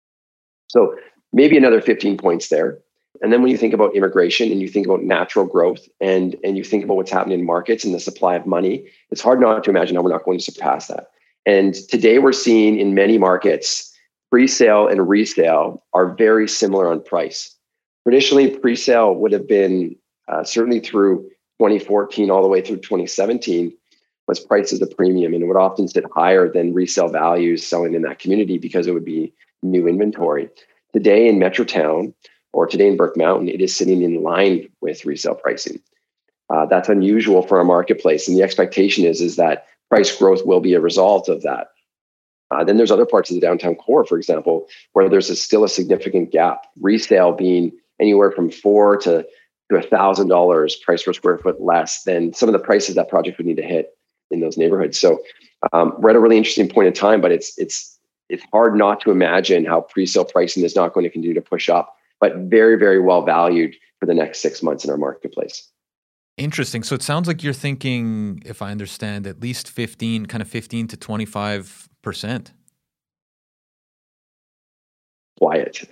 So maybe another 15 points there. And then when you think about immigration and you think about natural growth and you think about what's happening in markets and the supply of money, it's hard not to imagine how we're not going to surpass that. And today we're seeing in many markets, pre-sale and resale are very similar on price. Traditionally, pre-sale would have been certainly through 2014 all the way through 2017 was priced as a premium, and it would often sit higher than resale values selling in that community because it would be new inventory. Today in Metrotown or today in Burke Mountain, it is sitting in line with resale pricing. That's unusual for our marketplace, and the expectation is that price growth will be a result of that. Then there's other parts of the downtown core, for example, where there's still a significant gap. Resale being anywhere from $400 to $1,000 price per square foot less than some of the prices that project would need to hit in those neighborhoods. So we're at a really interesting point in time, but it's hard not to imagine how pre-sale pricing is not going to continue to push up, but very, very well valued for the next 6 months in our marketplace. Interesting. So it sounds like you're thinking, if I understand, at least 15 to 25%. Quiet.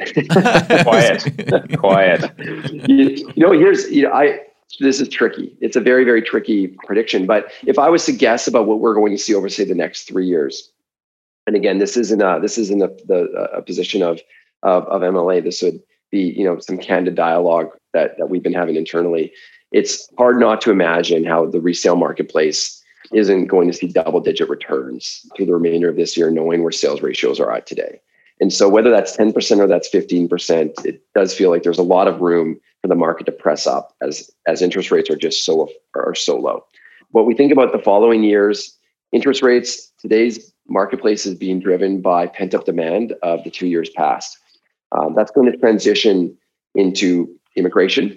This is tricky. It's a very, very tricky prediction. But if I was to guess about what we're going to see over, say, the next 3 years, and again, this isn't a position of MLA. This would be, some candid dialogue that we've been having internally. It's hard not to imagine how the resale marketplace isn't going to see double-digit returns through the remainder of this year, knowing where sales ratios are at today. And so whether that's 10% or that's 15%, it does feel like there's a lot of room for the market to press up as interest rates are just so low. What we think about the following years, interest rates, today's marketplace is being driven by pent-up demand of the 2 years past. That's going to transition into immigration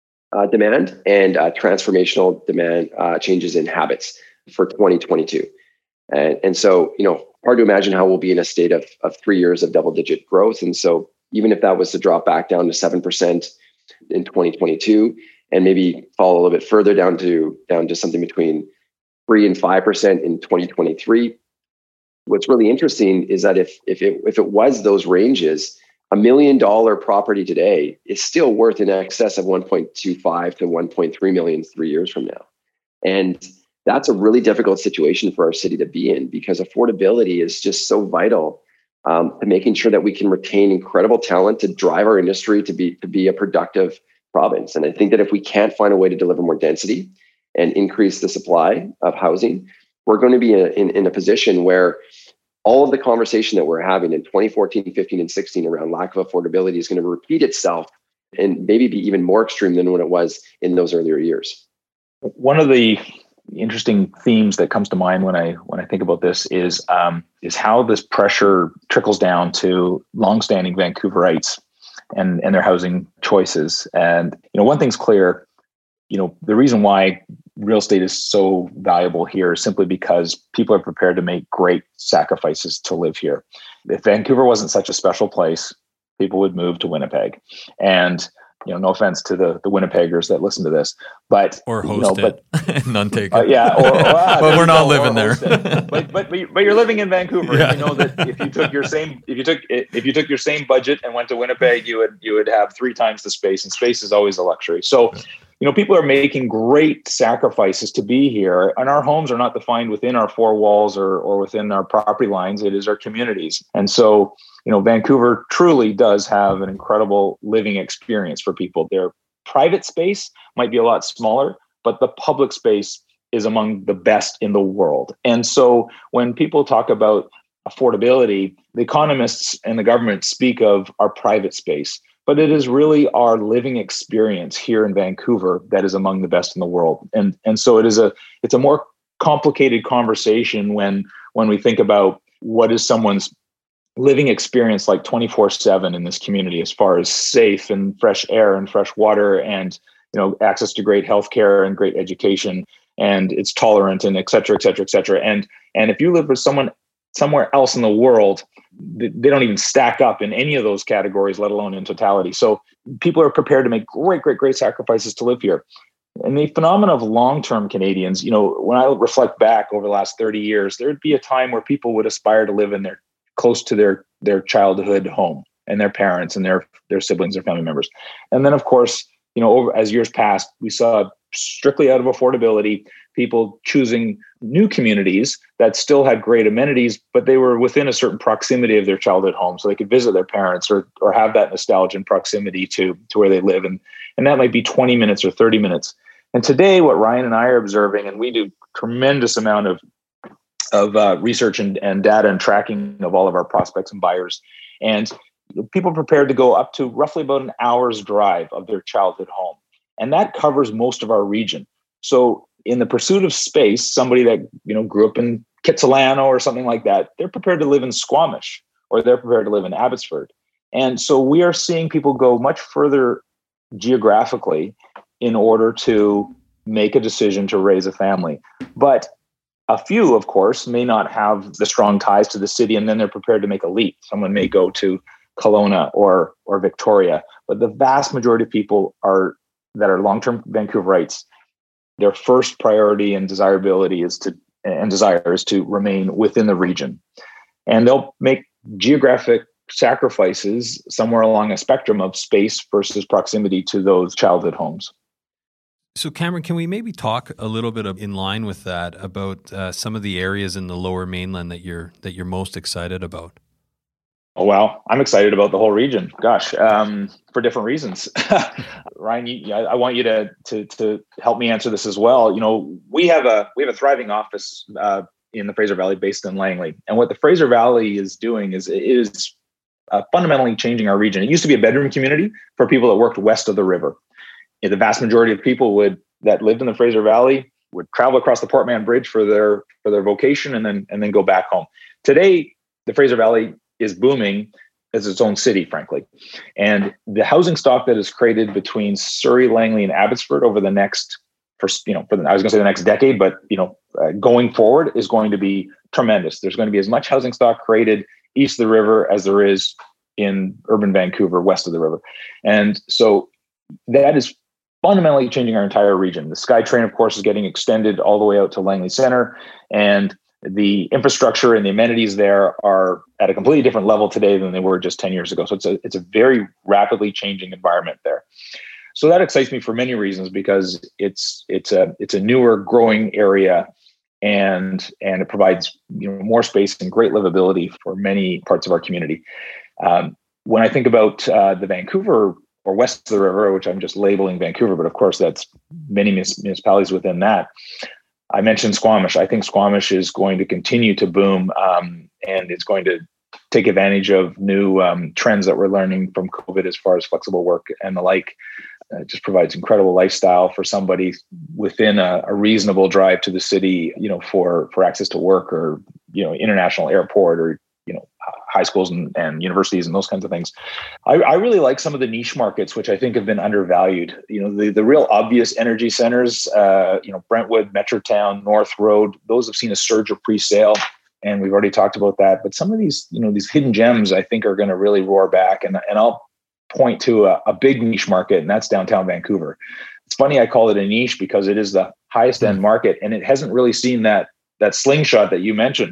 demand and transformational demand changes in habits for 2022. And so, hard to imagine how we'll be in a state of 3 years of double-digit growth. And so even if that was to drop back down to 7% in 2022 and maybe fall a little bit further down to something between 3 and 5% in 2023, what's really interesting is that if it was those ranges, $1 million property today is still worth in excess of 1.25 to 1.3 million 3 years from now. And that's a really difficult situation for our city to be in because affordability is just so vital to making sure that we can retain incredible talent to drive our industry to be a productive province. And I think that if we can't find a way to deliver more density and increase the supply of housing, we're going to be in a position where all of the conversation that we're having in 2014, 15, and 16 around lack of affordability is going to repeat itself and maybe be even more extreme than what it was in those earlier years. One of the interesting themes that comes to mind when I think about this is how this pressure trickles down to longstanding Vancouverites and their housing choices. And one thing's clear, the reason why real estate is so valuable here is simply because people are prepared to make great sacrifices to live here. If Vancouver wasn't such a special place, people would move to Winnipeg. And no offense to the Winnipeggers that listen to this, but or host it, none taken. But we're not living there. but you're living in Vancouver. Yeah. And you know that if you took your same budget and went to Winnipeg, you would have 3 times the space, and space is always a luxury. So, people are making great sacrifices to be here, and our homes are not defined within our 4 walls or within our property lines. It is our communities, and so. Vancouver truly does have an incredible living experience for people. They're private space might be a lot smaller, but the public space is among the best in the world. And so when people talk about affordability, the economists and the government speak of our private space, but it is really our living experience here in Vancouver that is among the best in the world. And so it's a more complicated conversation when we think about what is someone's living experience like 24/7 in this community, as far as safe and fresh air and fresh water and, access to great healthcare and great education, and it's tolerant and et cetera, et cetera, et cetera. And if you live with someone somewhere else in the world, they don't even stack up in any of those categories, let alone in totality. So people are prepared to make great, great, great sacrifices to live here. And the phenomenon of long-term Canadians, when I reflect back over the last 30 years, there'd be a time where people would aspire to live in close to their childhood home and their parents and their siblings or family members. And then, of course, as years passed, we saw strictly out of affordability, people choosing new communities that still had great amenities, but they were within a certain proximity of their childhood home, so they could visit their parents or have that nostalgia and proximity to where they live. And that might be 20 minutes or 30 minutes. And today, what Ryan and I are observing, and we do tremendous amount of research and data and tracking of all of our prospects and buyers, and people are prepared to go up to roughly about an hour's drive of their childhood home. And that covers most of our region. So in the pursuit of space, somebody that grew up in Kitsilano or something like that, they're prepared to live in Squamish, or they're prepared to live in Abbotsford. And so we are seeing people go much further geographically in order to make a decision to raise a family. But a few, of course, may not have the strong ties to the city, and then they're prepared to make a leap. Someone may go to Kelowna or Victoria, but the vast majority of people that are long-term Vancouverites, their first priority and desirability is to remain within the region. And they'll make geographic sacrifices somewhere along a spectrum of space versus proximity to those childhood homes. So Cameron, can we maybe talk a little bit in line with that about some of the areas in the Lower Mainland that you're most excited about? Oh, well, I'm excited about the whole region. Gosh, for different reasons. Ryan, I want you to help me answer this as well. We have a thriving office in the Fraser Valley, based in Langley, and what the Fraser Valley is doing is fundamentally changing our region. It used to be a bedroom community for people that worked west of the river. The vast majority of people that lived in the Fraser Valley would travel across the Port Mann Bridge for their vocation and then go back home. Today, the Fraser Valley is booming as its own city, frankly. And the housing stock that is created between Surrey, Langley, and Abbotsford over the next, the next decade, but going forward is going to be tremendous. There's going to be as much housing stock created east of the river as there is in urban Vancouver, west of the river. And so that is fundamentally changing our entire region. The SkyTrain, of course, is getting extended all the way out to Langley Center, and the infrastructure and the amenities there are at a completely different level today than they were just 10 years ago. So it's a very rapidly changing environment there. So that excites me for many reasons, because it's a newer, growing area, and it provides more space and great livability for many parts of our community. When I think about the Vancouver or west of the river, which I'm just labeling Vancouver, but of course that's many municipalities within that. I mentioned Squamish. I think Squamish is going to continue to boom, and it's going to take advantage of new trends that we're learning from COVID as far as flexible work and the like. It just provides incredible lifestyle for somebody within a reasonable drive to the city, for access to work or, international airport or, high schools and universities and those kinds of things. I really like some of the niche markets, which I think have been undervalued. The real obvious energy centers, Brentwood, Metrotown, North Road, those have seen a surge of pre-sale, and we've already talked about that. But some of these, these hidden gems, I think are going to really roar back. And I'll point to a big niche market, and that's downtown Vancouver. It's funny I call it a niche because it is the highest end market, and it hasn't really seen that slingshot that you mentioned.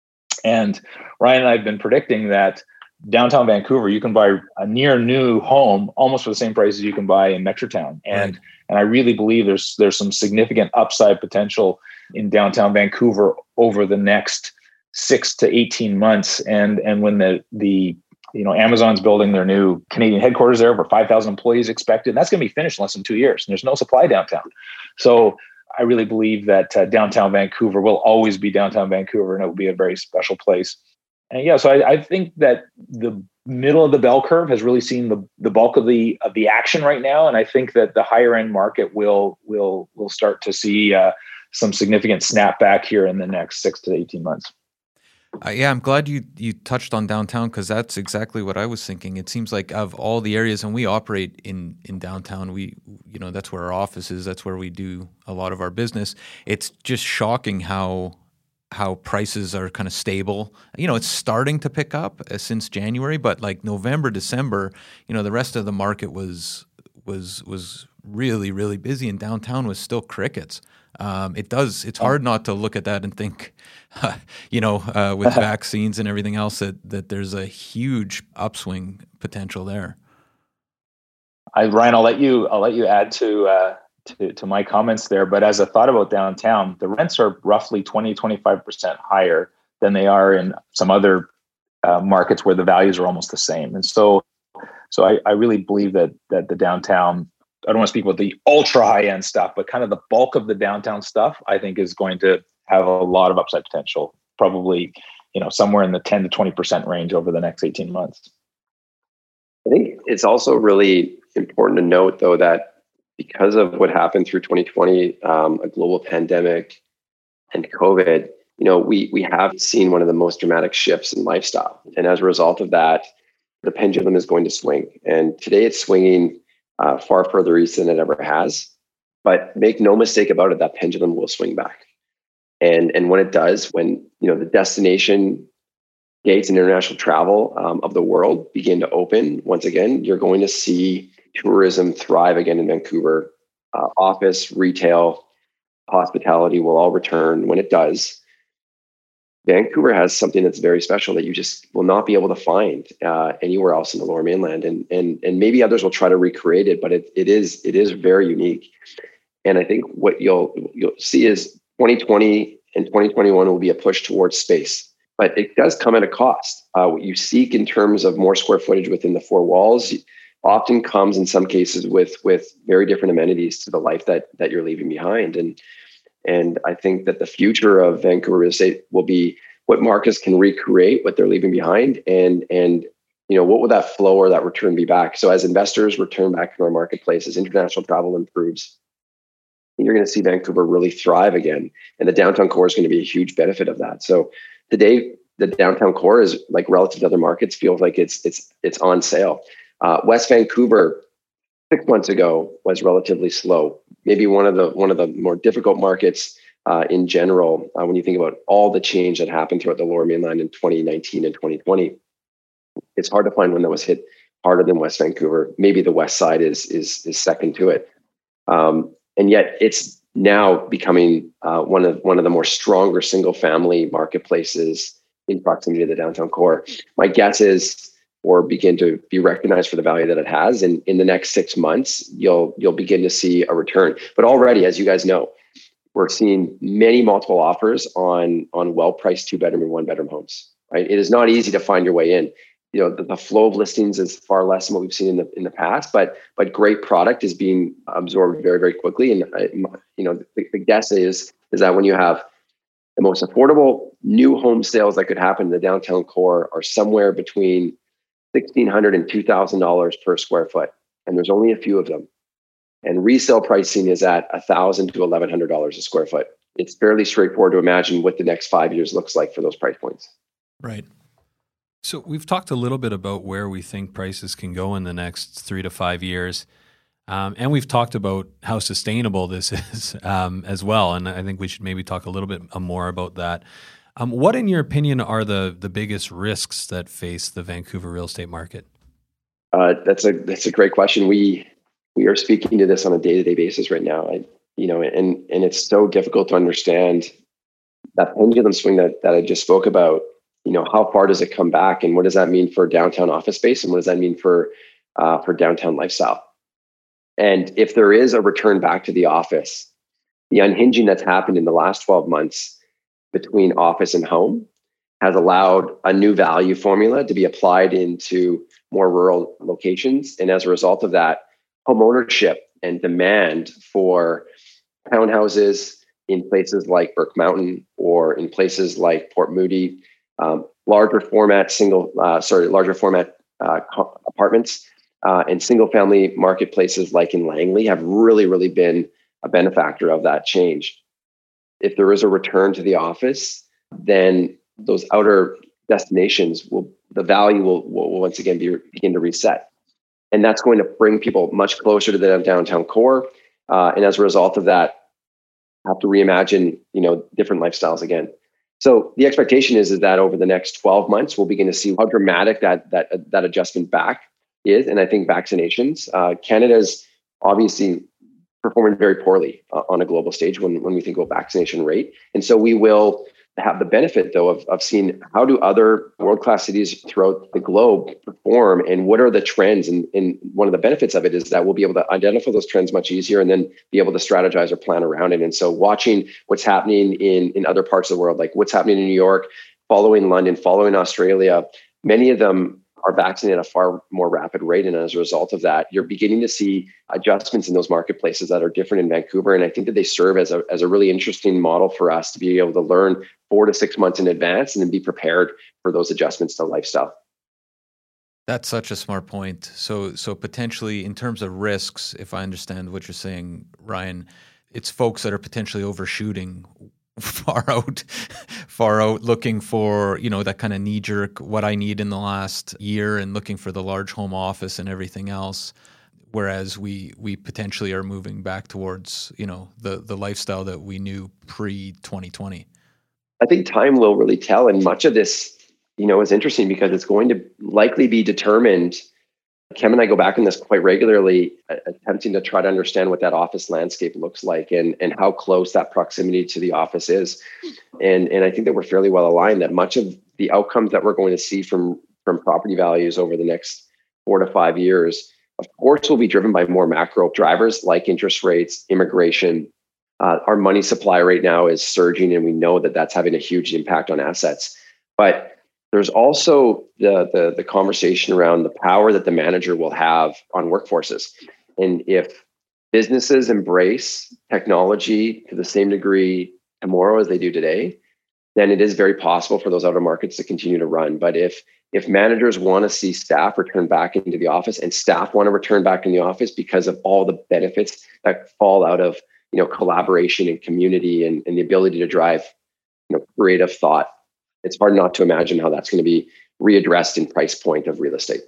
And Ryan and I have been predicting that downtown Vancouver, you can buy a near new home almost for the same price as you can buy in Metrotown. And I really believe there's some significant upside potential in downtown Vancouver over the next 6 to 18 months. And when the Amazon's building their new Canadian headquarters there, over 5,000 employees expected. And that's going to be finished in less than 2 years. And there's no supply downtown. So I really believe that downtown Vancouver will always be downtown Vancouver, and it will be a very special place. And so I think that the middle of the bell curve has really seen the bulk of the action right now. And I think that the higher end market will start to see some significant snapback here in the next 6 to 18 months. I'm glad you touched on downtown, because that's exactly what I was thinking. It seems like of all the areas, and we operate in downtown, that's where our office is, that's where we do a lot of our business. It's just shocking how prices are kind of stable. It's starting to pick up since January, but like November, December, the rest of the market was really, really busy, and downtown was still crickets. It's hard not to look at that and think, with vaccines and everything else, that there's a huge upswing potential there. Ryan, I'll let you add to my comments there. But as a thought about downtown, the rents are roughly 20-25% higher than they are in some other markets where the values are almost the same. And so I really believe that the downtown, I don't want to speak about the ultra high end stuff, but kind of the bulk of the downtown stuff, I think, is going to have a lot of upside potential, probably, somewhere in the 10 to 20% range over the next 18 months. I think it's also really important to note, though, that because of what happened through 2020, a global pandemic and COVID, we have seen one of the most dramatic shifts in lifestyle. And as a result of that, the pendulum is going to swing. And today it's swinging far further east than it ever has. But make no mistake about it, that pendulum will swing back. And when it does, when the destination gates and international travel of the world begin to open once again, you're going to see tourism thrive again in Vancouver. Office, retail, hospitality will all return. When it does, Vancouver has something that's very special that you just will not be able to find anywhere else in the Lower Mainland, and maybe others will try to recreate it, but it is very unique. And I think what you'll see is 2020 and 2021 will be a push towards space, but it does come at a cost. What you seek in terms of more square footage within the four walls often comes in some cases with very different amenities to the life that you're leaving behind. And I think that the future of Vancouver real estate will be what markets can recreate what they're leaving behind, and what will that flow or that return be back. So as investors return back to our marketplace, as international travel improves, you're going to see Vancouver really thrive again, and the downtown core is going to be a huge benefit of that. So today, the downtown core is, like, relative to other markets, feels like it's on sale. West Vancouver 6 months ago was relatively slow, maybe one of the more difficult markets in general. When you think about all the change that happened throughout the Lower Mainland in 2019 and 2020, it's hard to find one that was hit harder than West Vancouver. Maybe the West Side is second to it, and yet it's now becoming one of the more stronger single family marketplaces in proximity to the downtown core. My guess is, or begin to be recognized for the value that it has. And in the next 6 months, you'll begin to see a return. But already, as you guys know, we're seeing many multiple offers on well-priced 2-bedroom and 1-bedroom homes. Right? It is not easy to find your way in. The flow of listings is far less than what we've seen in the past, but great product is being absorbed very, very quickly. And the guess is that when you have the most affordable new home sales that could happen in the downtown core are somewhere between $1,600 and $2,000 per square foot, and there's only a few of them. And resale pricing is at $1,000 to $1,100 a square foot. It's fairly straightforward to imagine what the next 5 years looks like for those price points. Right. So we've talked a little bit about where we think prices can go in the next 3 to 5 years, and we've talked about how sustainable this is as well. And I think we should maybe talk a little bit more about that. What, in your opinion, are the biggest risks that face the Vancouver real estate market? That's a great question. We are speaking to this on a day-to-day basis right now. And it's so difficult to understand that pendulum swing that I just spoke about. How far does it come back, and what does that mean for downtown office space, and what does that mean for downtown lifestyle? And if there is a return back to the office, the unhinging that's happened in the last 12 months between office and home has allowed a new value formula to be applied into more rural locations. And as a result of that, home ownership and demand for townhouses in places like Burke Mountain or in places like Port Moody, larger format apartments and single family marketplaces like in Langley have really been a benefactor of that change. If there is a return to the office, then those outer destinations the value will once again begin to reset. And that's going to bring people much closer to the downtown core. And as a result of that, have to reimagine, different lifestyles again. So the expectation is that over the next 12 months, we'll begin to see how dramatic that adjustment back is. And I think vaccinations, Canada's obviously performing very poorly on a global stage when we think about vaccination rate. And so we will have the benefit, though, of seeing how do other world-class cities throughout the globe perform and what are the trends. And one of the benefits of it is that we'll be able to identify those trends much easier and then be able to strategize or plan around it. And so watching what's happening in other parts of the world, like what's happening in New York, following London, following Australia, many of them are vaccinated at a far more rapid rate. And as a result of that, you're beginning to see adjustments in those marketplaces that are different in Vancouver. And I think that they serve as a really interesting model for us to be able to learn 4 to 6 months in advance and then be prepared for those adjustments to lifestyle. That's such a smart point. So potentially in terms of risks, if I understand what you're saying, Ryan, it's folks that are potentially overshooting far out looking for, that kind of knee jerk, what I need in the last year and looking for the large home office and everything else. Whereas we potentially are moving back towards, the lifestyle that we knew pre-2020. I think time will really tell. And much of this, is interesting because it's going to likely be determined. Cam and I go back on this quite regularly, attempting to try to understand what that office landscape looks like and how close that proximity to the office is. And I think that we're fairly well aligned that much of the outcomes that we're going to see from property values over the next 4 to 5 years, of course, will be driven by more macro drivers like interest rates, immigration. Our money supply right now is surging, and we know that that's having a huge impact on assets. But there's also the conversation around the power that the manager will have on workforces. And if businesses embrace technology to the same degree tomorrow as they do today, then it is very possible for those outer markets to continue to run. But if managers want to see staff return back into the office and staff want to return back in the office because of all the benefits that fall out of collaboration and community and the ability to drive creative thought, it's hard not to imagine how that's going to be readdressed in price point of real estate.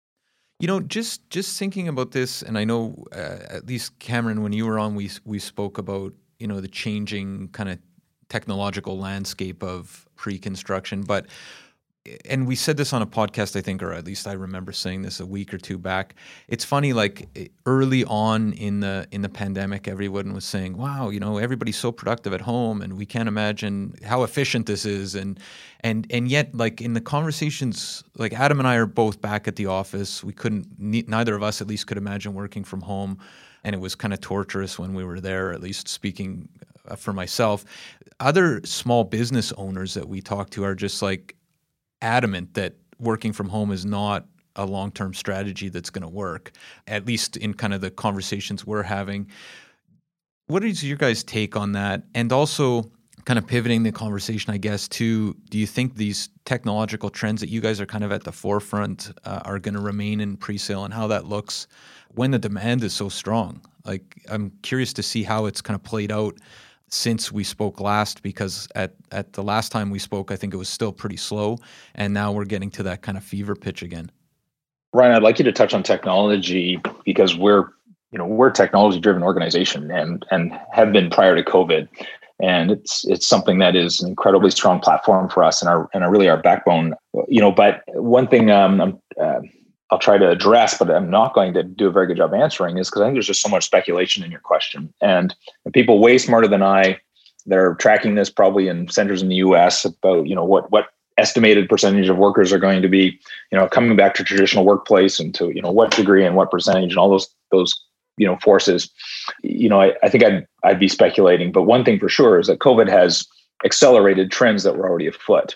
Just thinking about this, and I know at least Cameron, when you were on, we spoke about the changing kind of technological landscape of pre-construction, and we said this on a podcast, I think, or at least I remember saying this a week or two back. It's funny, like early on in the pandemic, everyone was saying, wow, everybody's so productive at home and we can't imagine how efficient this is. And yet, like in the conversations, like Adam and I are both back at the office. We neither of us at least could imagine working from home. And it was kind of torturous when we were there, at least speaking for myself. Other small business owners that we talk to are just like, adamant that working from home is not a long-term strategy that's going to work, at least in kind of the conversations we're having. What is your guys' take on that? And also kind of pivoting the conversation, I guess, to, do you think these technological trends that you guys are kind of at the forefront are going to remain in pre-sale, and how that looks when the demand is so strong? Like, I'm curious to see how it's kind of played out since we spoke last, because at the last time we spoke, I think it was still pretty slow, and now we're getting to that kind of fever pitch again. Ryan, I'd like you to touch on technology, because we're a technology-driven organization and have been prior to COVID, and it's something that is an incredibly strong platform for us and really our backbone. But one thing I'll try to address, but I'm not going to do a very good job answering, is because I think there's just so much speculation in your question. And people way smarter than I, they're tracking this probably in centers in the US about, what estimated percentage of workers are going to be, coming back to traditional workplace, and to, what degree and what percentage, and all those forces. I think I'd be speculating. But one thing for sure is that COVID has accelerated trends that were already afoot.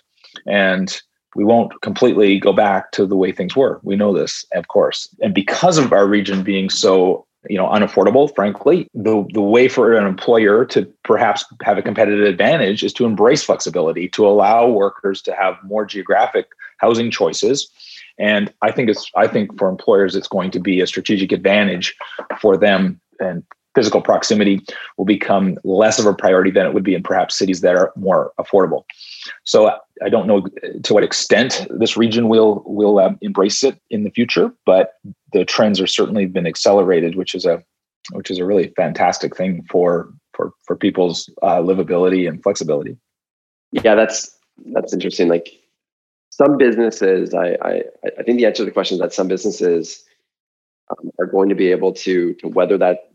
And we won't completely go back to the way things were. We know this, of course. And because of our region being so, unaffordable, frankly, the way for an employer to perhaps have a competitive advantage is to embrace flexibility, to allow workers to have more geographic housing choices. And I think for employers, it's going to be a strategic advantage for them, and physical proximity will become less of a priority than it would be in perhaps cities that are more affordable. So I don't know to what extent this region will embrace it in the future, but the trends are certainly been accelerated, which is a really fantastic thing for people's livability and flexibility. Yeah, that's interesting. Like some businesses, I think the answer to the question is that some businesses are going to be able to weather that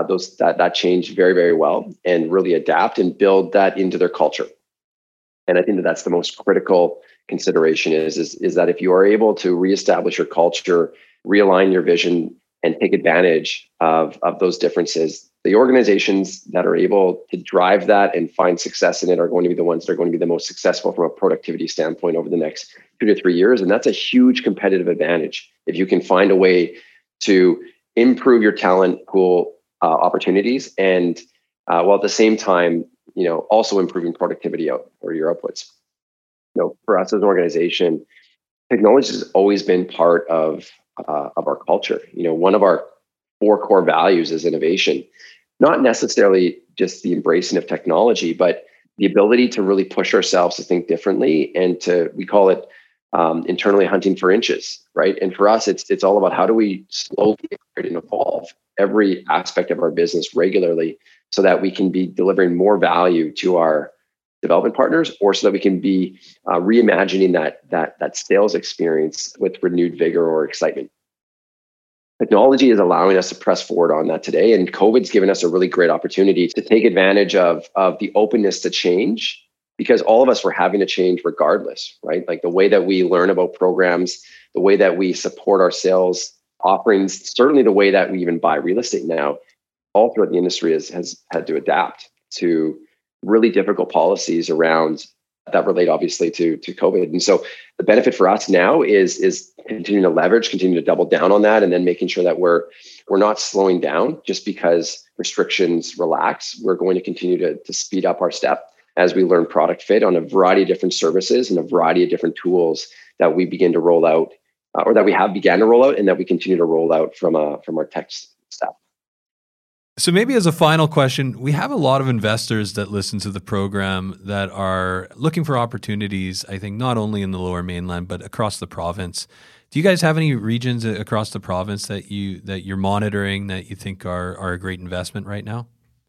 change very, very well and really adapt and build that into their culture. And I think that's the most critical consideration is that if you are able to reestablish your culture, realign your vision, and take advantage of those differences, the organizations that are able to drive that and find success in it are going to be the ones that are going to be the most successful from a productivity standpoint over the next 2 to 3 years. And that's a huge competitive advantage. If you can find a way to improve your talent pool opportunities and while at the same time, also improving productivity or your outputs. For us as an organization, technology has always been part of our culture. One of our 4 core values is innovation, not necessarily just the embracing of technology, but the ability to really push ourselves to think differently and we call it internally hunting for inches, right? And for us, it's all about how do we slowly and evolve every aspect of our business regularly so that we can be delivering more value to our development partners, or so that we can be reimagining that sales experience with renewed vigor or excitement. Technology is allowing us to press forward on that today, and COVID's given us a really great opportunity to take advantage of the openness to change, because all of us were having to change regardless, right? Like the way that we learn about programs, the way that we support our sales offerings, certainly the way that we even buy real estate now, all throughout the industry has had to adapt to really difficult policies around that relate obviously to COVID. And so the benefit for us now is continuing to leverage, continuing to double down on that, and then making sure that we're not slowing down just because restrictions relax. We're going to continue to speed up our step as we learn product fit on a variety of different services and a variety of different tools that we begin to roll out, or that we have began to roll out, and that we continue to roll out from our tech staff. So maybe as a final question, we have a lot of investors that listen to the program that are looking for opportunities, I think, not only in the Lower Mainland, but across the province. Do you guys have any regions across the province that you're monitoring that you think are a great investment right now?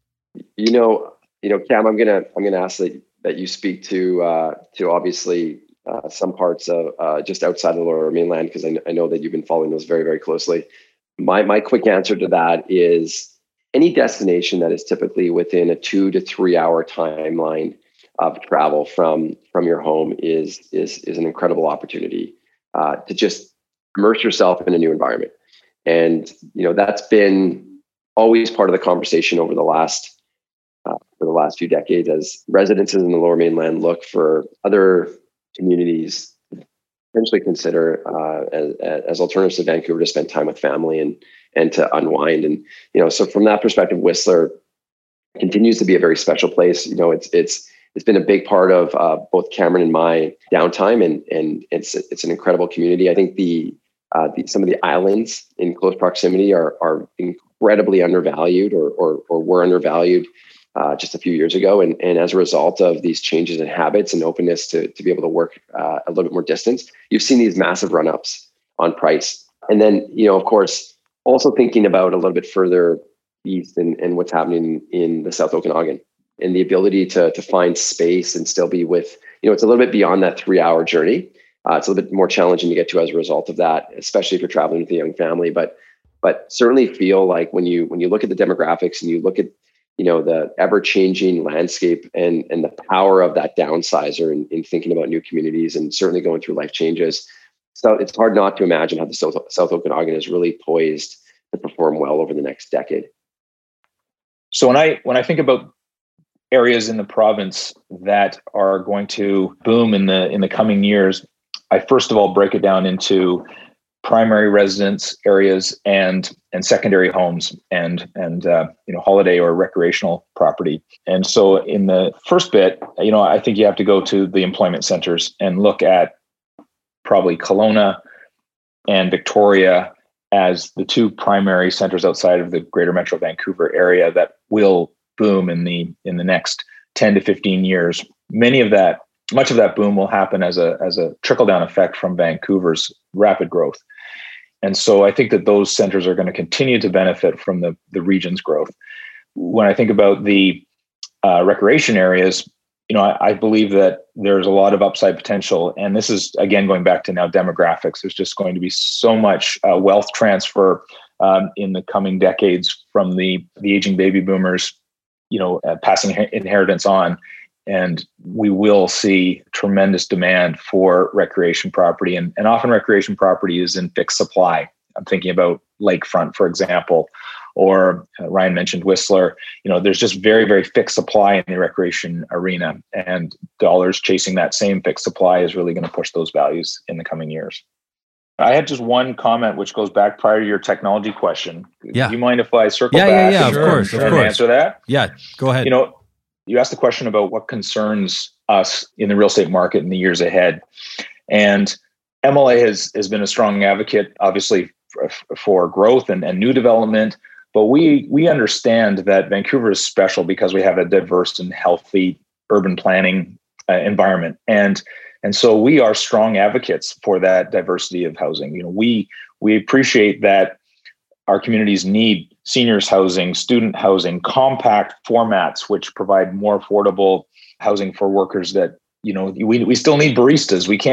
Cam, I'm gonna ask that you speak to obviously some parts of just outside of the Lower Mainland, because I know that you've been following those very, very closely. My quick answer to that is any destination that is typically within a 2 to 3 hour timeline of travel from your home is an incredible opportunity to just immerse yourself in a new environment. And that's been always part of the conversation over the last few decades as residences in the Lower Mainland look for other communities to potentially consider as alternatives to Vancouver to spend time with family and to unwind. And so from that perspective, Whistler continues to be a very special place. It's been a big part of both Cameron and my downtime, and it's an incredible community. I think some of the islands in close proximity are incredibly undervalued or were undervalued just a few years ago. And as a result of these changes in habits and openness to be able to work a little bit more distance, you've seen these massive run-ups on price. And then, of course, also thinking about a little bit further east and what's happening in the South Okanagan and the ability to find space and still be with, it's a little bit beyond that 3 hour journey. It's a little bit more challenging to get to as a result of that, especially if you're traveling with a young family. But certainly feel like when you look at the demographics and you look at the ever-changing landscape and the power of that downsizer in thinking about new communities and certainly going through life changes. So it's hard not to imagine how the South Okanagan is really poised to perform well over the next decade. So when I think about areas in the province that are going to boom in the coming years, I first of all break it down into primary residence areas and secondary homes and holiday or recreational property. And so in the first bit, I think you have to go to the employment centers and look at probably Kelowna and Victoria as the two primary centers outside of the Greater Metro Vancouver area that will boom in the next 10 to 15 years. Much of that boom will happen as a trickle-down effect from Vancouver's rapid growth. And so I think that those centers are going to continue to benefit from the region's growth. When I think about the recreation areas, I believe that there's a lot of upside potential. And this is, again, going back to now demographics. There's just going to be so much wealth transfer in the coming decades from the aging baby boomers, passing inheritance on. And we will see tremendous demand for recreation property. And often recreation property is in fixed supply. I'm thinking about Lakefront, for example, or Ryan mentioned Whistler. There's just very, very fixed supply in the recreation arena. And dollars chasing that same fixed supply is really going to push those values in the coming years. I had just one comment which goes back prior to your technology question. Yeah. Do you mind if I circle back? Yeah, of course. Answer that? Yeah, go ahead. You asked the question about what concerns us in the real estate market in the years ahead. And MLA has been a strong advocate, obviously, for growth and new development. But we understand that Vancouver is special because we have a diverse and healthy urban planning environment. And so we are strong advocates for that diversity of housing. We appreciate that our communities need seniors housing, student housing, compact formats, which provide more affordable housing for workers that, we still need baristas. We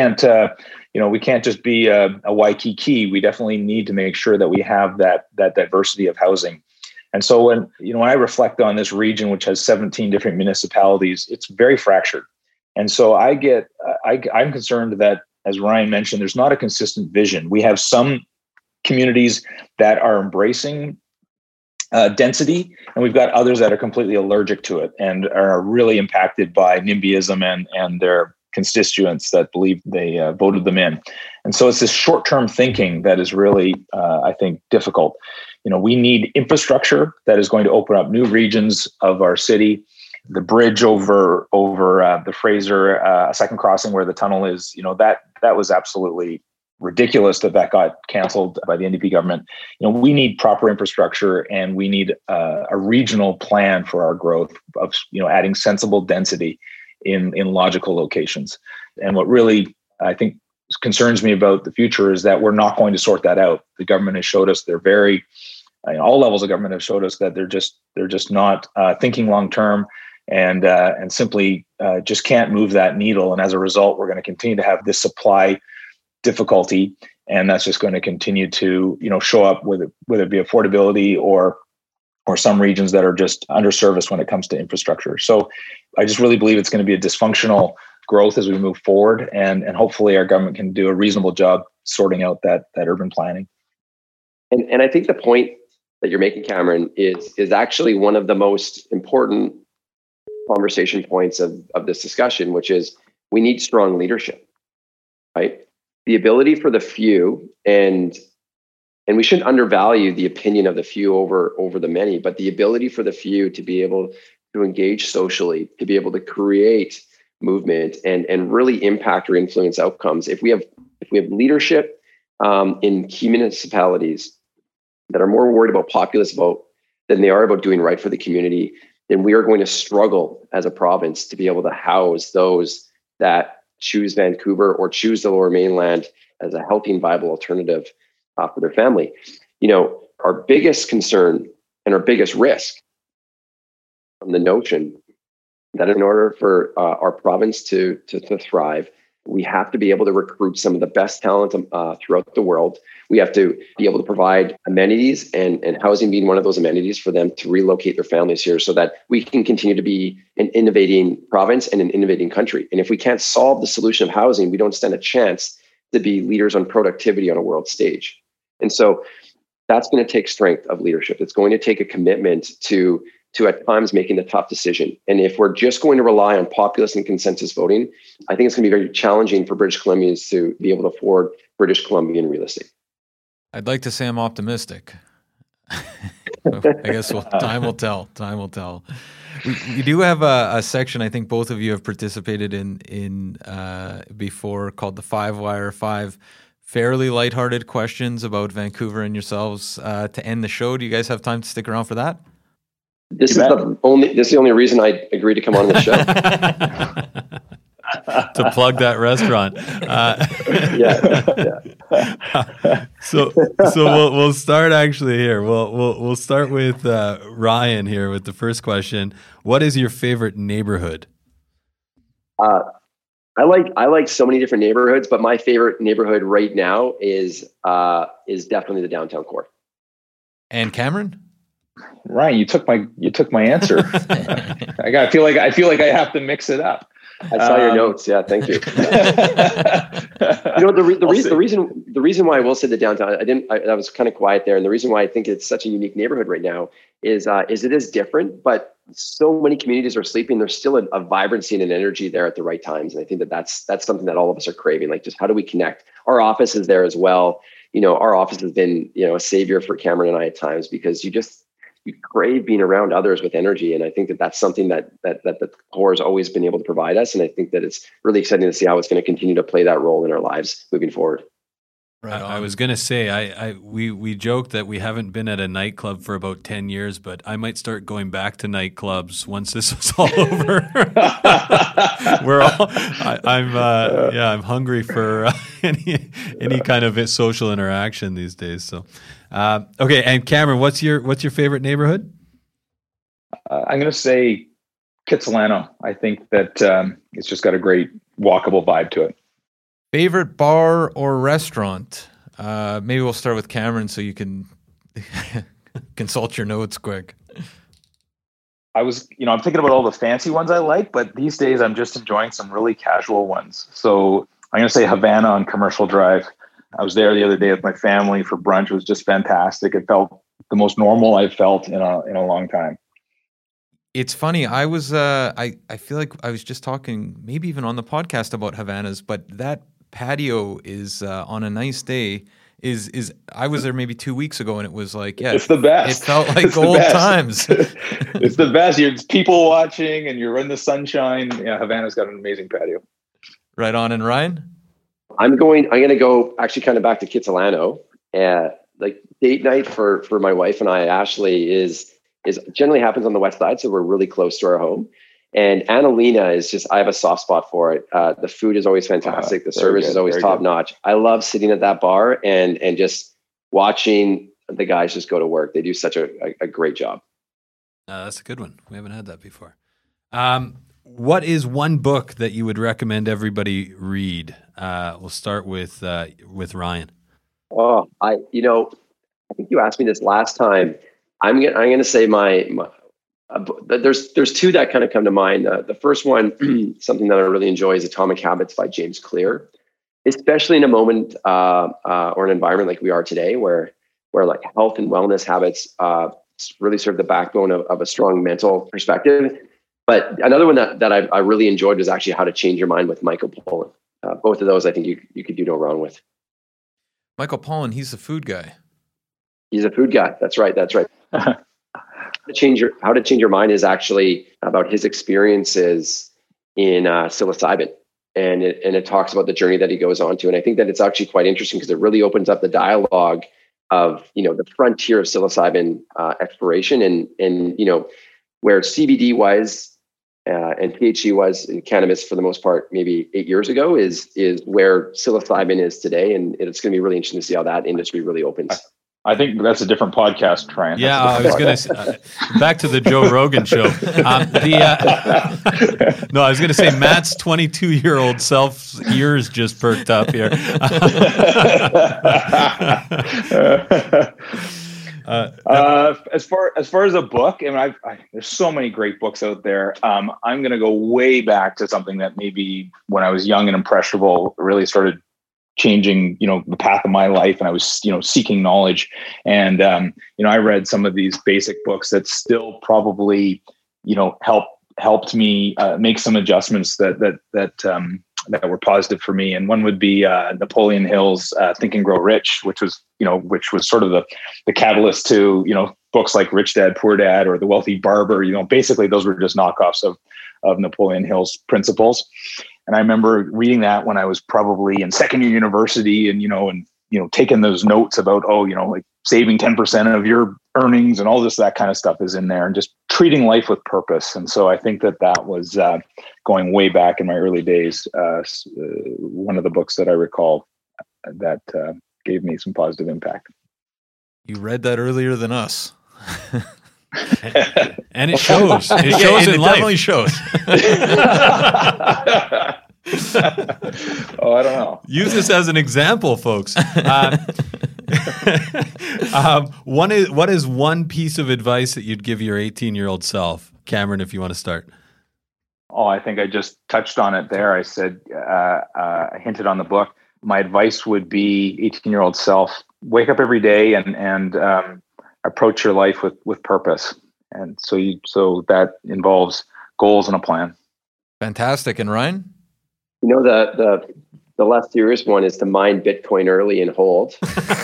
can't just be a Waikiki. We definitely need to make sure that we have that diversity of housing. And so when I reflect on this region, which has 17 different municipalities, it's very fractured. And so I'm concerned that, as Ryan mentioned, there's not a consistent vision. We have some communities that are embracing density, and we've got others that are completely allergic to it and are really impacted by NIMBYism and their constituents that believe they voted them in. And so it's this short-term thinking that is really, I think, difficult. We need infrastructure that is going to open up new regions of our city. The bridge over the Fraser second crossing where the tunnel is, that was absolutely ridiculous that got canceled by the NDP government. We need proper infrastructure, and we need a regional plan for our growth of adding sensible density in logical locations. And what really I think concerns me about the future is that we're not going to sort that out. The government has showed us all levels of government have showed us that they're just not thinking long term, and simply just can't move that needle. And as a result, we're going to continue to have this supply difficulty, and that's just going to continue to show up whether it be affordability or some regions that are just underserviced when it comes to infrastructure. So I just really believe it's going to be a dysfunctional growth as we move forward, and hopefully our government can do a reasonable job sorting out that urban planning. And I think the point that you're making, Cameron, is actually one of the most important conversation points of this discussion, which is we need strong leadership, right? The ability for the few, and we shouldn't undervalue the opinion of the few over the many, but the ability for the few to be able to engage socially, to be able to create movement and really impact or influence outcomes. If we have leadership in key municipalities that are more worried about populist vote than they are about doing right for the community, then we are going to struggle as a province to be able to house those that choose Vancouver or choose the Lower Mainland as a healthy and viable alternative for their family. Our biggest concern and our biggest risk from the notion that in order for our province to thrive, we have to be able to recruit some of the best talent throughout the world. We have to be able to provide amenities and housing being one of those amenities for them to relocate their families here so that we can continue to be an innovating province and an innovating country. And if we can't solve the solution of housing, we don't stand a chance to be leaders on productivity on a world stage. And so that's going to take strength of leadership. It's going to take a commitment to to at times making the tough decision. And if we're just going to rely on populist and consensus voting, I think it's going to be very challenging for British Columbians to be able to afford British Columbian real estate. I'd like to say I'm optimistic. I guess time will tell. Time will tell. We do have a section I think both of you have participated in before called the 5 Wire 5 fairly lighthearted questions about Vancouver and yourselves to end the show. Do you guys have time to stick around for that? This is the only reason I agreed to come on the show. To plug that restaurant. So we'll start actually here. We'll start with Ryan here with the first question. What is your favorite neighborhood? I like so many different neighborhoods, but my favorite neighborhood right now is definitely the downtown core. And Cameron? Ryan, you took my answer. I feel like I have to mix it up. I saw your notes. Yeah, thank you. The reason why I will say the downtown, I was kind of quiet there, and the reason why I think it's such a unique neighborhood right now is it is different, but so many communities are sleeping. There's still a vibrancy and an energy there at the right times, and I think that's something that all of us are craving. Like, just how do we connect? Our office is there as well. Our office has been a savior for Cameron and I at times, because you crave being around others with energy. And I think that's something that the core has always been able to provide us. And I think that it's really exciting to see how it's going to continue to play that role in our lives moving forward. Right. I was going to say, we joked that we haven't been at a nightclub for about 10 years, but I might start going back to nightclubs once this is all over. I'm hungry for any kind of social interaction these days. So, okay. And Cameron, what's your favorite neighborhood? I'm going to say Kitsilano. I think that it's just got a great walkable vibe to it. Favorite bar or restaurant? Maybe we'll start with Cameron so you can consult your notes quick. I'm thinking about all the fancy ones I like, but these days I'm just enjoying some really casual ones. So I'm going to say Havana on Commercial Drive. I was there the other day with my family for brunch. It was just fantastic. It felt the most normal I've felt in a long time. It's funny. I was I feel like I was just talking maybe even on the podcast about Havanas, but that patio is on a nice day is I was there maybe 2 weeks ago, and it was like, yeah, it's the best. It felt like old times. It's the best. You're people watching and you're in the sunshine. Yeah, Havana's got an amazing patio. Right on. And Ryan? I'm going to go actually kind of back to Kitsilano. Like date night for my wife and I, Ashley, is generally happens on the west side, so we're really close to our home. And Annalena is just, I have a soft spot for it. The food is always fantastic. The service is always top notch. I love sitting at that bar and just watching the guys just go to work. They do such a great job. That's a good one. We haven't had that before. What is one book that you would recommend everybody read? We'll start with Ryan. Oh, I think you asked me this last time. I'm going to say there's two that kind of come to mind. The first one, something that I really enjoy, is Atomic Habits by James Clear, especially in a moment or an environment like we are today, where like health and wellness habits really serve the backbone of a strong mental perspective. But another one that I really enjoyed was actually How to Change Your Mind with Michael Pollan. Both of those, I think you could do no wrong with. Michael Pollan, he's a food guy. He's a food guy. That's right. How to Change Your Mind is actually about his experiences in psilocybin, and it talks about the journey that he goes on to. And I think that it's actually quite interesting because it really opens up the dialogue of the frontier of psilocybin exploration and where CBD was and THC was in cannabis for the most part maybe 8 years ago is where psilocybin is today, and it's going to be really interesting to see how that industry really opens. I think that's a different podcast, Ryan. Yeah, I was going to back to the Joe Rogan show. No, I was going to say Matt's 22-year-old self's ears just perked up here. As far as a book, I mean, there's so many great books out there. I'm going to go way back to something that maybe when I was young and impressionable really started changing, the path of my life, and I was, seeking knowledge. And, I read some of these basic books that still probably, helped me make some adjustments that were positive for me. And one would be Napoleon Hill's Think and Grow Rich, which was sort of the catalyst to, books like Rich Dad, Poor Dad, or The Wealthy Barber. Basically those were just knockoffs of Napoleon Hill's principles. And I remember reading that when I was probably in second year university, and taking those notes about, like saving 10% of your earnings and all that kind of stuff is in there, and just treating life with purpose. And so I think that was going way back in my early days, one of the books that I recall that gave me some positive impact. You read that earlier than us. And it shows. It shows in life. Definitely shows. Oh, I don't know. Use this as an example, folks. What is one piece of advice that you'd give your 18-year-old self? Cameron, if you want to start. Oh, I think I just touched on it there. I said, I hinted on the book. My advice would be 18-year-old self, wake up every day and approach your life with purpose. And so that involves goals and a plan. Fantastic. And Ryan? The less serious one is to mine Bitcoin early and hold.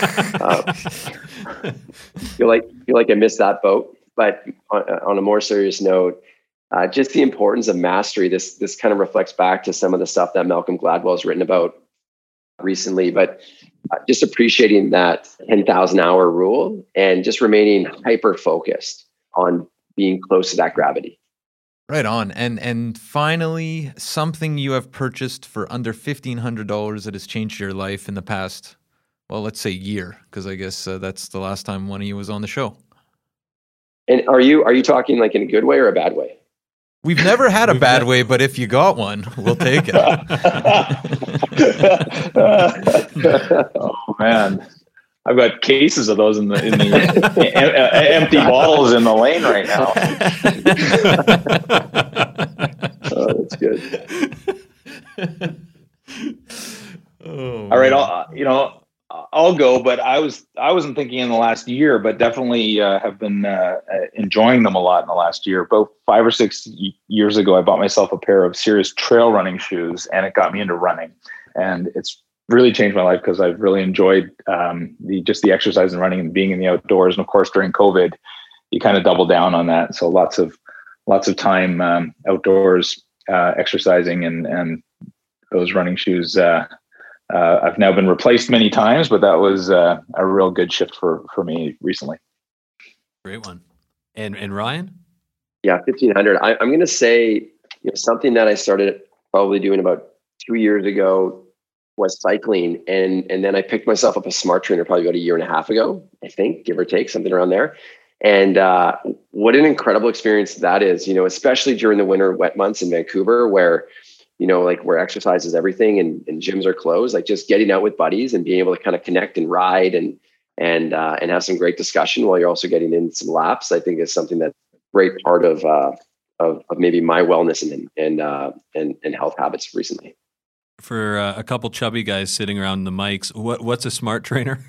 feel like I missed that boat. But on a more serious note, just the importance of mastery. This kind of reflects back to some of the stuff that Malcolm Gladwell has written about recently, but just appreciating that 10,000 hour rule and just remaining hyper focused on being close to that gravity. Right on. And finally, something you have purchased for under $1,500 that has changed your life in the past, well, let's say year, because I guess that's the last time one of you was on the show. And are you talking like in a good way or a bad way? We've never had a bad way, but if you got one, we'll take it. Oh man, I've got cases of those in the empty bottles in the lane right now. Oh, that's good. All right, I'll go, but I wasn't thinking in the last year, but definitely have been enjoying them a lot in the last year. About 5 or 6 years ago, I bought myself a pair of Sirius trail running shoes, and it got me into running. And it's really changed my life because I've really enjoyed the exercise and running and being in the outdoors. And of course, during COVID, you kind of double down on that. So lots of time outdoors exercising, and those running shoes. I've now been replaced many times, but that was a real good shift for me recently. Great one. And Ryan? Yeah, 1,500. I'm going to say something that I started probably doing about 2 years ago was cycling. And then I picked myself up a smart trainer probably about 1.5 years ago, I think, give or take, something around there. And what an incredible experience that is, especially during the winter wet months in Vancouver, where where exercise is everything and gyms are closed, like just getting out with buddies and being able to kind of connect and ride and have some great discussion while you're also getting in some laps, I think is something that's a great part of maybe my wellness and health habits recently. For a couple chubby guys sitting around the mics, what's a smart trainer?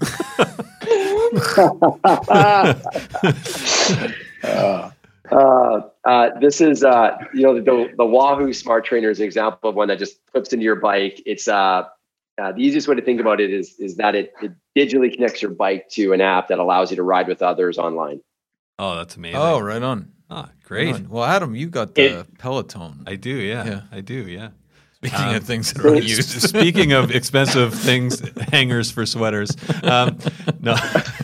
This is the Wahoo Smart Trainer is an example of one that just clips into your bike. It's the easiest way to think about it is that it digitally connects your bike to an app that allows you to ride with others online. Oh, that's amazing. Oh, right on. Oh, great. Right on. Well, Adam, you got the Peloton. I do, yeah. I do, yeah. Speaking of things that are used. Speaking of expensive things, hangers for sweaters. No.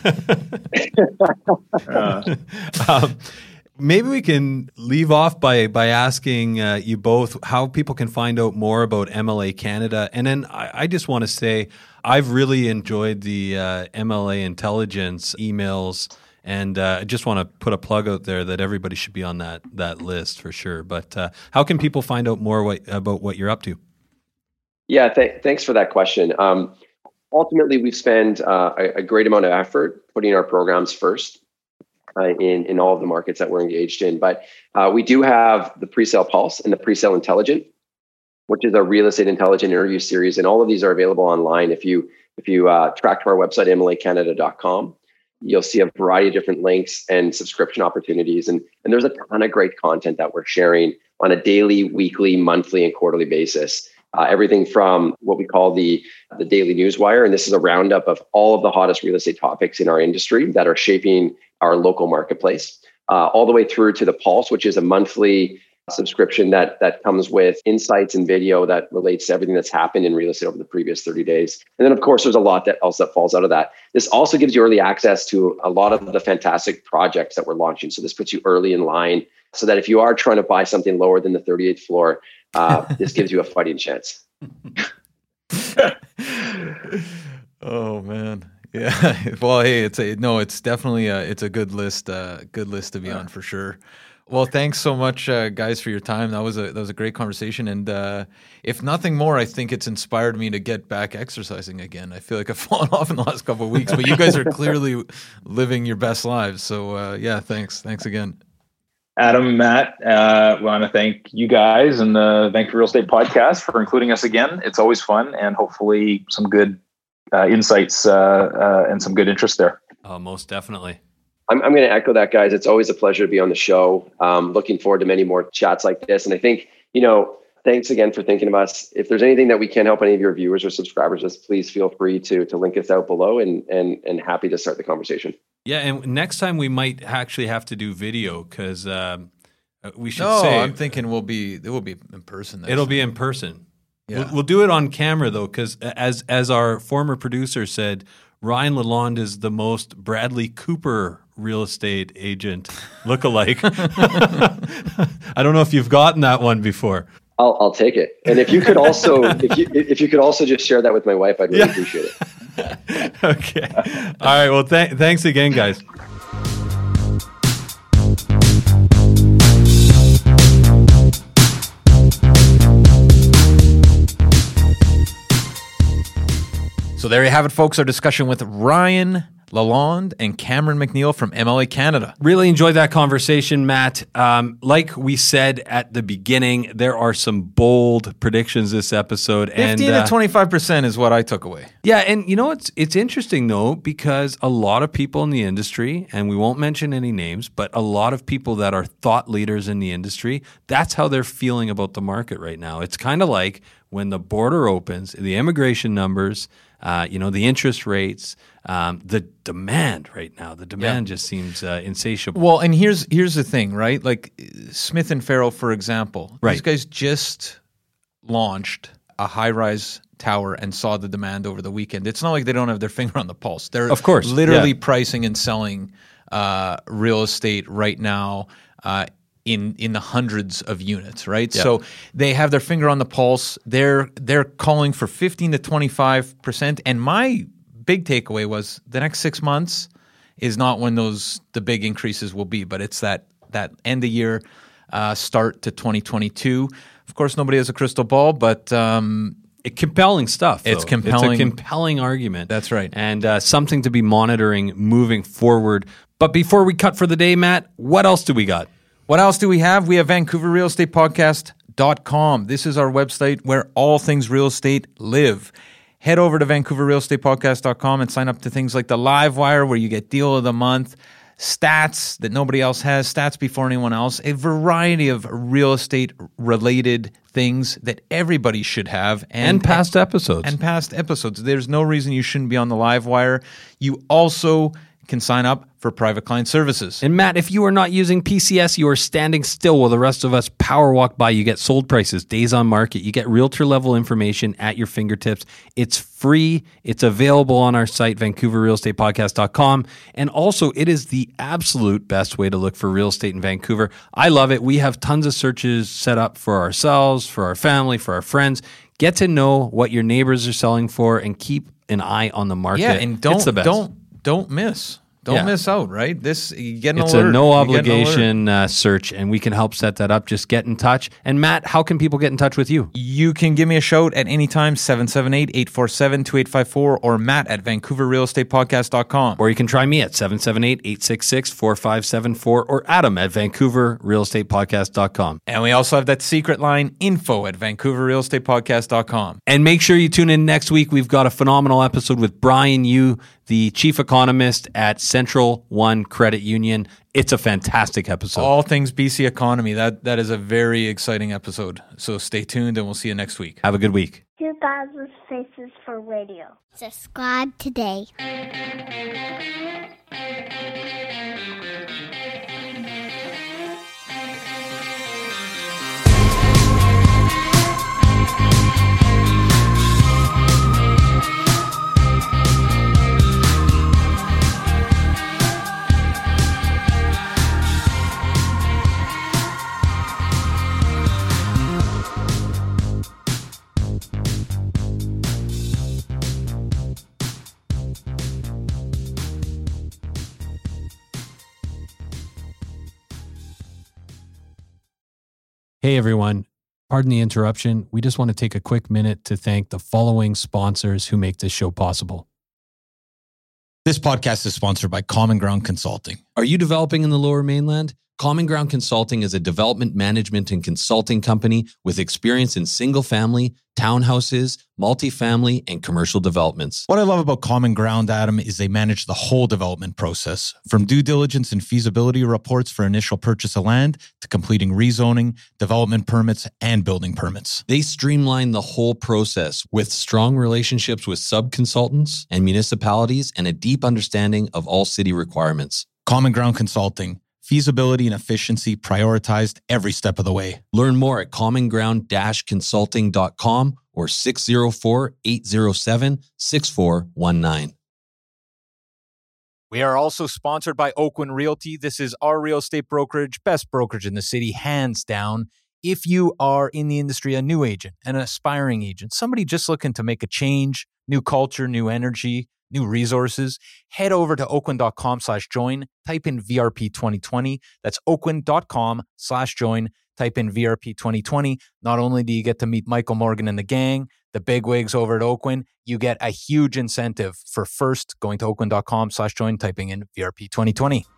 Maybe we can leave off by asking you both how people can find out more about MLA Canada. And then I just want to say I've really enjoyed the MLA Intelligence emails, and I just want to put a plug out there that everybody should be on that list for sure. But how can people find out more about what you're up to? Yeah, thanks for that question. Ultimately, we've spent a great amount of effort putting our programs first. In all of the markets that we're engaged in. But we do have the Presale Pulse and the Presale Intelligent. which is a real estate intelligent interview series. And all of these are available online. If you track to our website, mlacanada.com, you'll see a variety of different links and subscription opportunities. And there's a ton of great content that we're sharing on a daily, weekly, monthly, and quarterly basis. Everything from what we call the Daily Newswire. And this is a roundup of all of the hottest real estate topics in our industry that are shaping our local marketplace, all the way through to the Pulse, which is a monthly subscription that comes with insights and video that relates to everything that's happened in real estate over the previous 30 days. And then, of course, there's a lot that else that falls out of that. This also gives you early access to a lot of the fantastic projects that we're launching. So this puts you early in line so that if you are trying to buy something lower than the 38th floor, this gives you a fighting chance. Oh, man. Yeah. Well, hey, it's definitely it's a good list to be on for sure. Well, thanks so much, guys, for your time. That was a great conversation, and if nothing more, I think it's inspired me to get back exercising again. I feel like I've fallen off in the last couple of weeks, but you guys are clearly living your best lives. So, yeah, thanks again, Adam and Matt. Want to thank you guys and the Vancouver Real Estate Podcast for including us again. It's always fun, and hopefully some good insights and some good interest there. Most definitely. I'm going to echo that, guys. It's always a pleasure to be on the show. Looking forward to many more chats like this. And I think, thanks again for thinking of us. If there's anything that we can help any of your viewers or subscribers, just please feel free to link us out below, and happy to start the conversation. Yeah, and next time we might actually have to do video because we should No, say... I'm thinking it will be in person. It'll be in person. Yeah. We'll do it on camera, though, because as our former producer said, Ryan Lalonde is the most Bradley Cooper real estate agent lookalike. I don't know if you've gotten that one before. I'll take it. And if you could also if you could also just share that with my wife, I'd really appreciate it. Okay. All right. Well, thanks again, guys. So there you have it, folks. Our discussion with Ryan Lalonde and Cameron McNeil from MLA Canada. Really enjoyed that conversation, Matt. Like we said at the beginning, there are some bold predictions this episode. 15 to 25% is what I took away. Yeah, and it's interesting, though, because a lot of people in the industry, and we won't mention any names, but a lot of people that are thought leaders in the industry, that's how they're feeling about the market right now. It's kind of like when the border opens, the immigration numbers, the interest rates, the demand right now. The demand just seems insatiable. Well, and here's the thing, right? Like Smith and Farrell, for example. Right. These guys just launched a high-rise tower and saw the demand over the weekend. It's not like they don't have their finger on the pulse. They're of course literally pricing and selling real estate right now in the hundreds of units, right? Yep. So they have their finger on the pulse. They're calling for 15 to 25%. And my big takeaway was the next 6 months is not when the big increases will be, but it's that end of year start to 2022. Of course, nobody has a crystal ball, but compelling stuff. Though. It's compelling. It's a compelling argument. That's right. And something to be monitoring moving forward. But before we cut for the day, Matt, what else do we got? What else do we have? We have VancouverRealEstatePodcast.com. This is our website where all things real estate live. Head over to VancouverRealEstatePodcast.com and sign up to things like the Livewire, where you get deal of the month, stats that nobody else has, stats before anyone else, a variety of real estate related things that everybody should have. And past episodes. And past episodes. There's no reason you shouldn't be on the Livewire. You also can sign up for private client services. And Matt, if you are not using PCS, you are standing still while the rest of us power walk by. You get sold prices, days on market. You get realtor level information at your fingertips. It's free. It's available on our site, VancouverRealEstatePodcast.com. And also, it is the absolute best way to look for real estate in Vancouver. I love it. We have tons of searches set up for ourselves, for our family, for our friends. Get to know what your neighbors are selling for and keep an eye on the market. Yeah, and don't miss. Don't miss out, right? It's a no obligation search, and we can help set that up. Just get in touch. And Matt, how can people get in touch with you? You can give me a shout at any time, 778-847-2854 or matt@vancouverrealestatepodcast.com. Or you can try me at 778-866-4574 or Adam at vancouverrealestatepodcast.com. And we also have that secret line, info@vancouverrealestatepodcast.com. And make sure you tune in next week. We've got a phenomenal episode with Brian Yu, the chief economist at Central One Credit Union. It's a fantastic episode. All things BC economy. That is a very exciting episode. So stay tuned and we'll see you next week. Have a good week. 2000 Faces for Radio. Subscribe today. Hey everyone, pardon the interruption. We just want to take a quick minute to thank the following sponsors who make this show possible. This podcast is sponsored by Common Ground Consulting. Are you developing in the Lower Mainland? Common Ground Consulting is a development management and consulting company with experience in single-family, townhouses, multifamily, and commercial developments. What I love about Common Ground, Adam, is they manage the whole development process, from due diligence and feasibility reports for initial purchase of land to completing rezoning, development permits, and building permits. They streamline the whole process with strong relationships with sub-consultants and municipalities and a deep understanding of all city requirements. Common Ground Consulting. Feasibility and efficiency prioritized every step of the way. Learn more at commonground-consulting.com or 604-807-6419. We are also sponsored by Oakwyn Realty. This is our real estate brokerage, best brokerage in the city, hands down. If you are in the industry, a new agent, an aspiring agent, somebody just looking to make a change, new culture, new energy, new resources, head over to oakwyn.com/join, type in VRP 2020. That's oakwyn.com/join, type in VRP 2020. Not only do you get to meet Michael Morgan and the gang, the bigwigs over at Oakwyn, you get a huge incentive for first going to oakwyn.com/join, typing in VRP 2020.